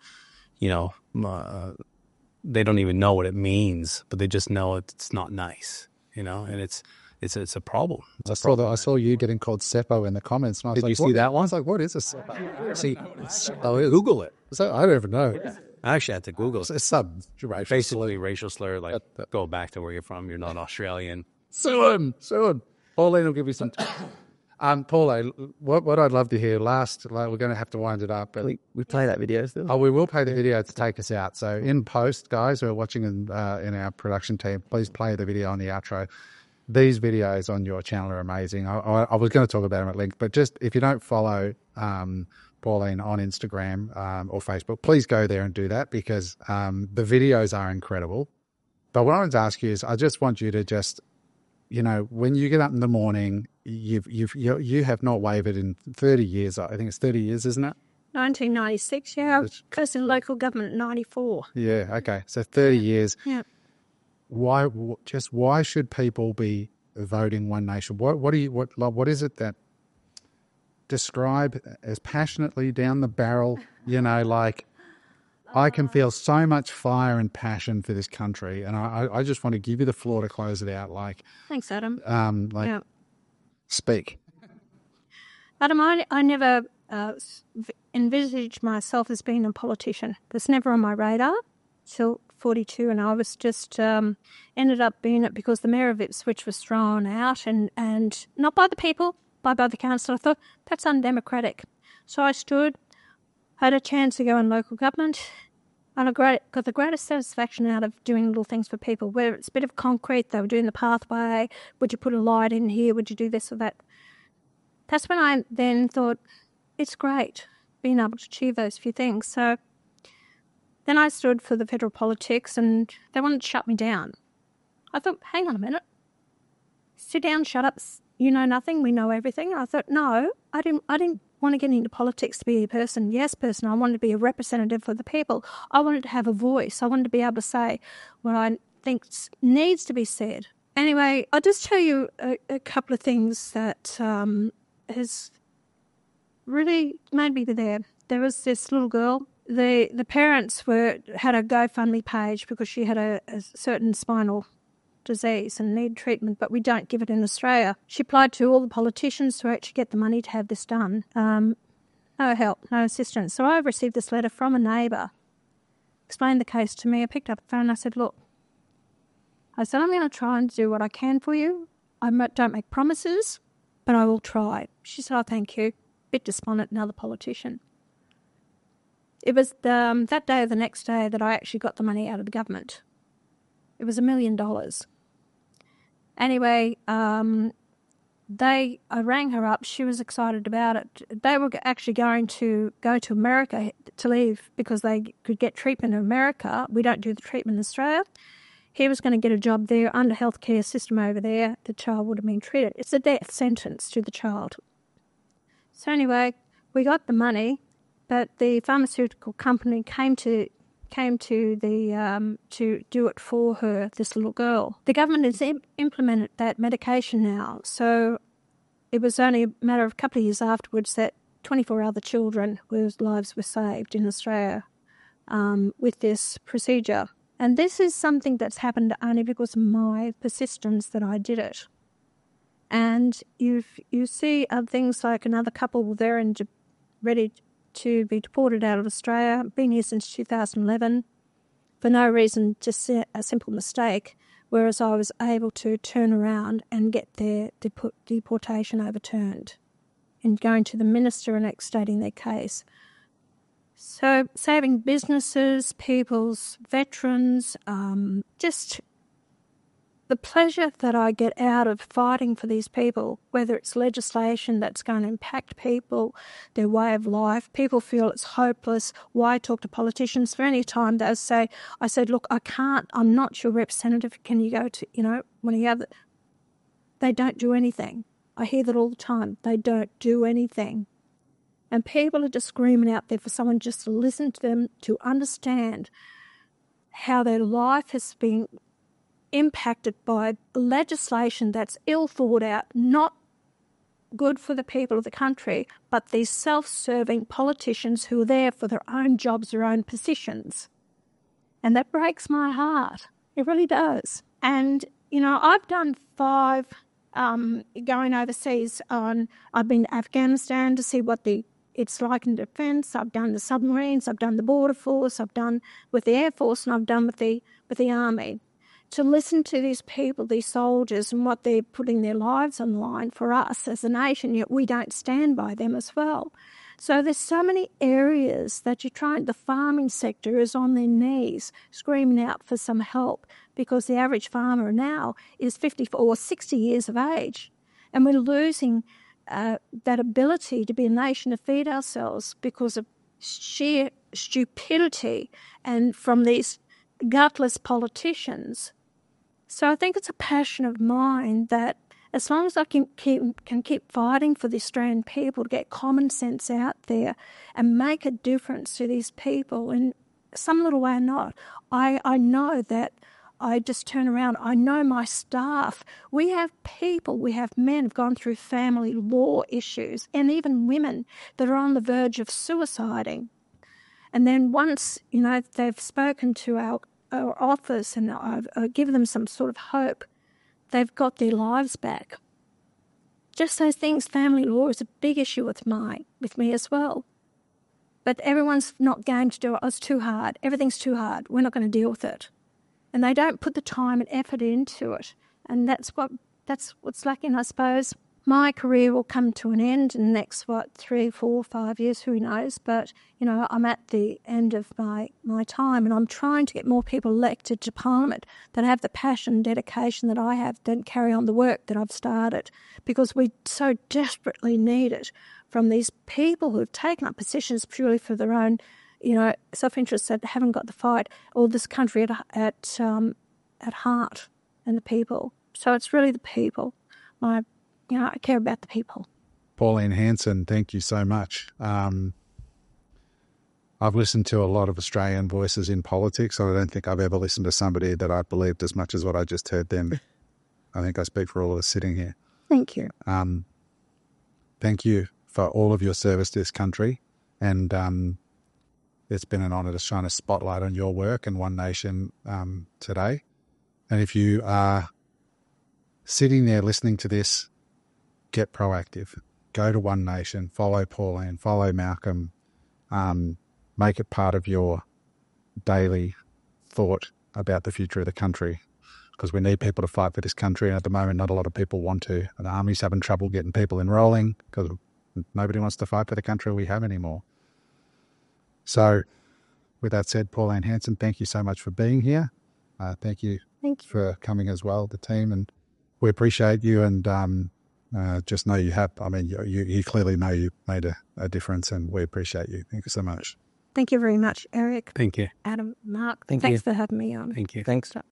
they don't even know what it means, but they just know it's not nice. And it's a problem. I saw you getting called Seppo in the comments. And I was Did you see that one? I was like, what is a Seppo? See, Google it. So I don't even know. I actually had to Google it. It's some racial Basically, racial slur, like go back to where you're from. You're not Australian. Sue him. Pauline will give you some. Pauline, what I'd love to hear last, we're going to have to wind it up. But We play that video still. we will play the video to take us out. So in post, guys who are watching in our production team, please play the video on the outro. These videos on your channel are amazing. I was going to talk about them at length, but just if you don't follow Pauline on Instagram or Facebook, please go there and do that, because the videos are incredible. But what I wanted to ask you is, I just want you to just, when you get up in the morning, you have not wavered in 30 years. I think it's 30 years, isn't it? 1996, yeah. First in local government, 94. Yeah, okay. So 30 years. Yeah. Why should people be voting One Nation? What is it that describe as passionately down the barrel, I can feel so much fire and passion for this country, and I just want to give you the floor to close it out. Thanks, Adam. Speak. Adam, I never envisaged myself as being a politician. That's never on my radar till 42, and I was just ended up being it because the mayor of Ipswich was thrown out, and not by the people, by the council. I thought that's undemocratic. So I stood, had a chance to go in local government, and I got the greatest satisfaction out of doing little things for people, whether it's a bit of concrete, they were doing the pathway, would you put a light in here, would you do this or that. That's when I then thought, it's great being able to achieve those few things. So then I stood for the federal politics, and they wanted to shut me down. I thought, hang on a minute. Sit down, shut up, you know nothing, we know everything. I thought, no, I didn't want to get into politics to be a person. I wanted to be a representative for the people. I wanted to have a voice. I wanted to be able to say what I think needs to be said. Anyway, I'll just tell you a couple of things that has really made me there. There was this little girl. The parents had a GoFundMe page because she had a certain spinal disease and need treatment, but we don't give it in Australia. She applied to all the politicians to actually get the money to have this done. No help, no assistance. So I received this letter from a neighbour, explained the case to me. I picked up the phone and I said, look, I'm going to try and do what I can for you. I don't make promises, but I will try. She said, oh, thank you. Bit despondent, another politician. It was that day or the next day that I actually got the money out of the government. It was $1 million. Anyway, I rang her up. She was excited about it. They were actually going to go to America to leave because they could get treatment in America. We don't do the treatment in Australia. He was going to get a job there under healthcare system over there. The child would have been treated. It's a death sentence to the child. So anyway, we got the money, but the pharmaceutical company came to do it for her, this little girl. The government has implemented that medication now, so it was only a matter of a couple of years afterwards that 24 other children whose lives were saved in Australia with this procedure. And this is something that's happened only because of my persistence that I did it. And you see other things like another couple there and ready to be deported out of Australia, been here since 2011, for no reason, just a simple mistake, whereas I was able to turn around and get their deportation overturned and going to the minister and stating their case. So saving businesses, people's veterans, just the pleasure that I get out of fighting for these people, whether it's legislation that's going to impact people, their way of life, people feel it's hopeless. Why talk to politicians? For any time they'll say, I said, look, I'm not your representative. Can you go to, one of the other? They don't do anything. I hear that all the time. They don't do anything. And people are just screaming out there for someone just to listen to them, to understand how their life has been impacted by legislation that's ill thought out, not good for the people of the country, but these self-serving politicians who are there for their own jobs, their own positions. And that breaks my heart. It really does. And, I've done 5 going overseas. I've been to Afghanistan to see what it's like in defence. I've done the submarines, I've done the border force, I've done with the Air Force, and I've done with the Army. To listen to these people, these soldiers, and what they're putting their lives on the line for us as a nation, yet we don't stand by them as well. So there's so many areas that the farming sector is on their knees screaming out for some help because the average farmer now is 54 or 60 years of age. And we're losing that ability to be a nation to feed ourselves because of sheer stupidity and from these gutless politicians. So I think it's a passion of mine that as long as I can keep fighting for the Australian people to get common sense out there and make a difference to these people in some little way or not, I know that I just turn around. I know my staff. We have men who've gone through family law issues and even women that are on the verge of suiciding. And then once, they've spoken to our office and I've given them some sort of hope, they've got their lives back. Just those things, family law is a big issue with me as well. But everyone's not game to do it. Oh, it's too hard. Everything's too hard. We're not going to deal with it. And they don't put the time and effort into it. And that's what's lacking, I suppose. My career will come to an end in the next, 3, 4, 5 years, who knows. But, I'm at the end of my time and I'm trying to get more people elected to Parliament that have the passion and dedication that I have, that carry on the work that I've started, because we so desperately need it from these people who have taken up positions purely for their own, self-interest, that haven't got the fight or this country at heart and the people. So it's really the people. I care about the people. Pauline Hanson, thank you so much. I've listened to a lot of Australian voices in politics. I don't think I've ever listened to somebody that I believed as much as what I just heard then. I think I speak for all of us sitting here. Thank you. Thank you for all of your service to this country. And it's been an honour to shine a spotlight on your work and One Nation today. And if you are sitting there listening to this, get proactive. Go to One Nation, follow Pauline, follow Malcolm, make it part of your daily thought about the future of the country, because we need people to fight for this country. And at the moment, not a lot of people want to. And the Army's having trouble getting people enrolling because nobody wants to fight for the country we have anymore. So with that said, Pauline Hanson, thank you so much for being here. Thank you for coming as well, the team. And we appreciate you, and just know you have, I mean, you clearly know you made a difference, and we appreciate you. Thank you so much. Thank you very much, Eric. Thank you. Adam, Mark, Thanks for having me on. Thank you. Thanks.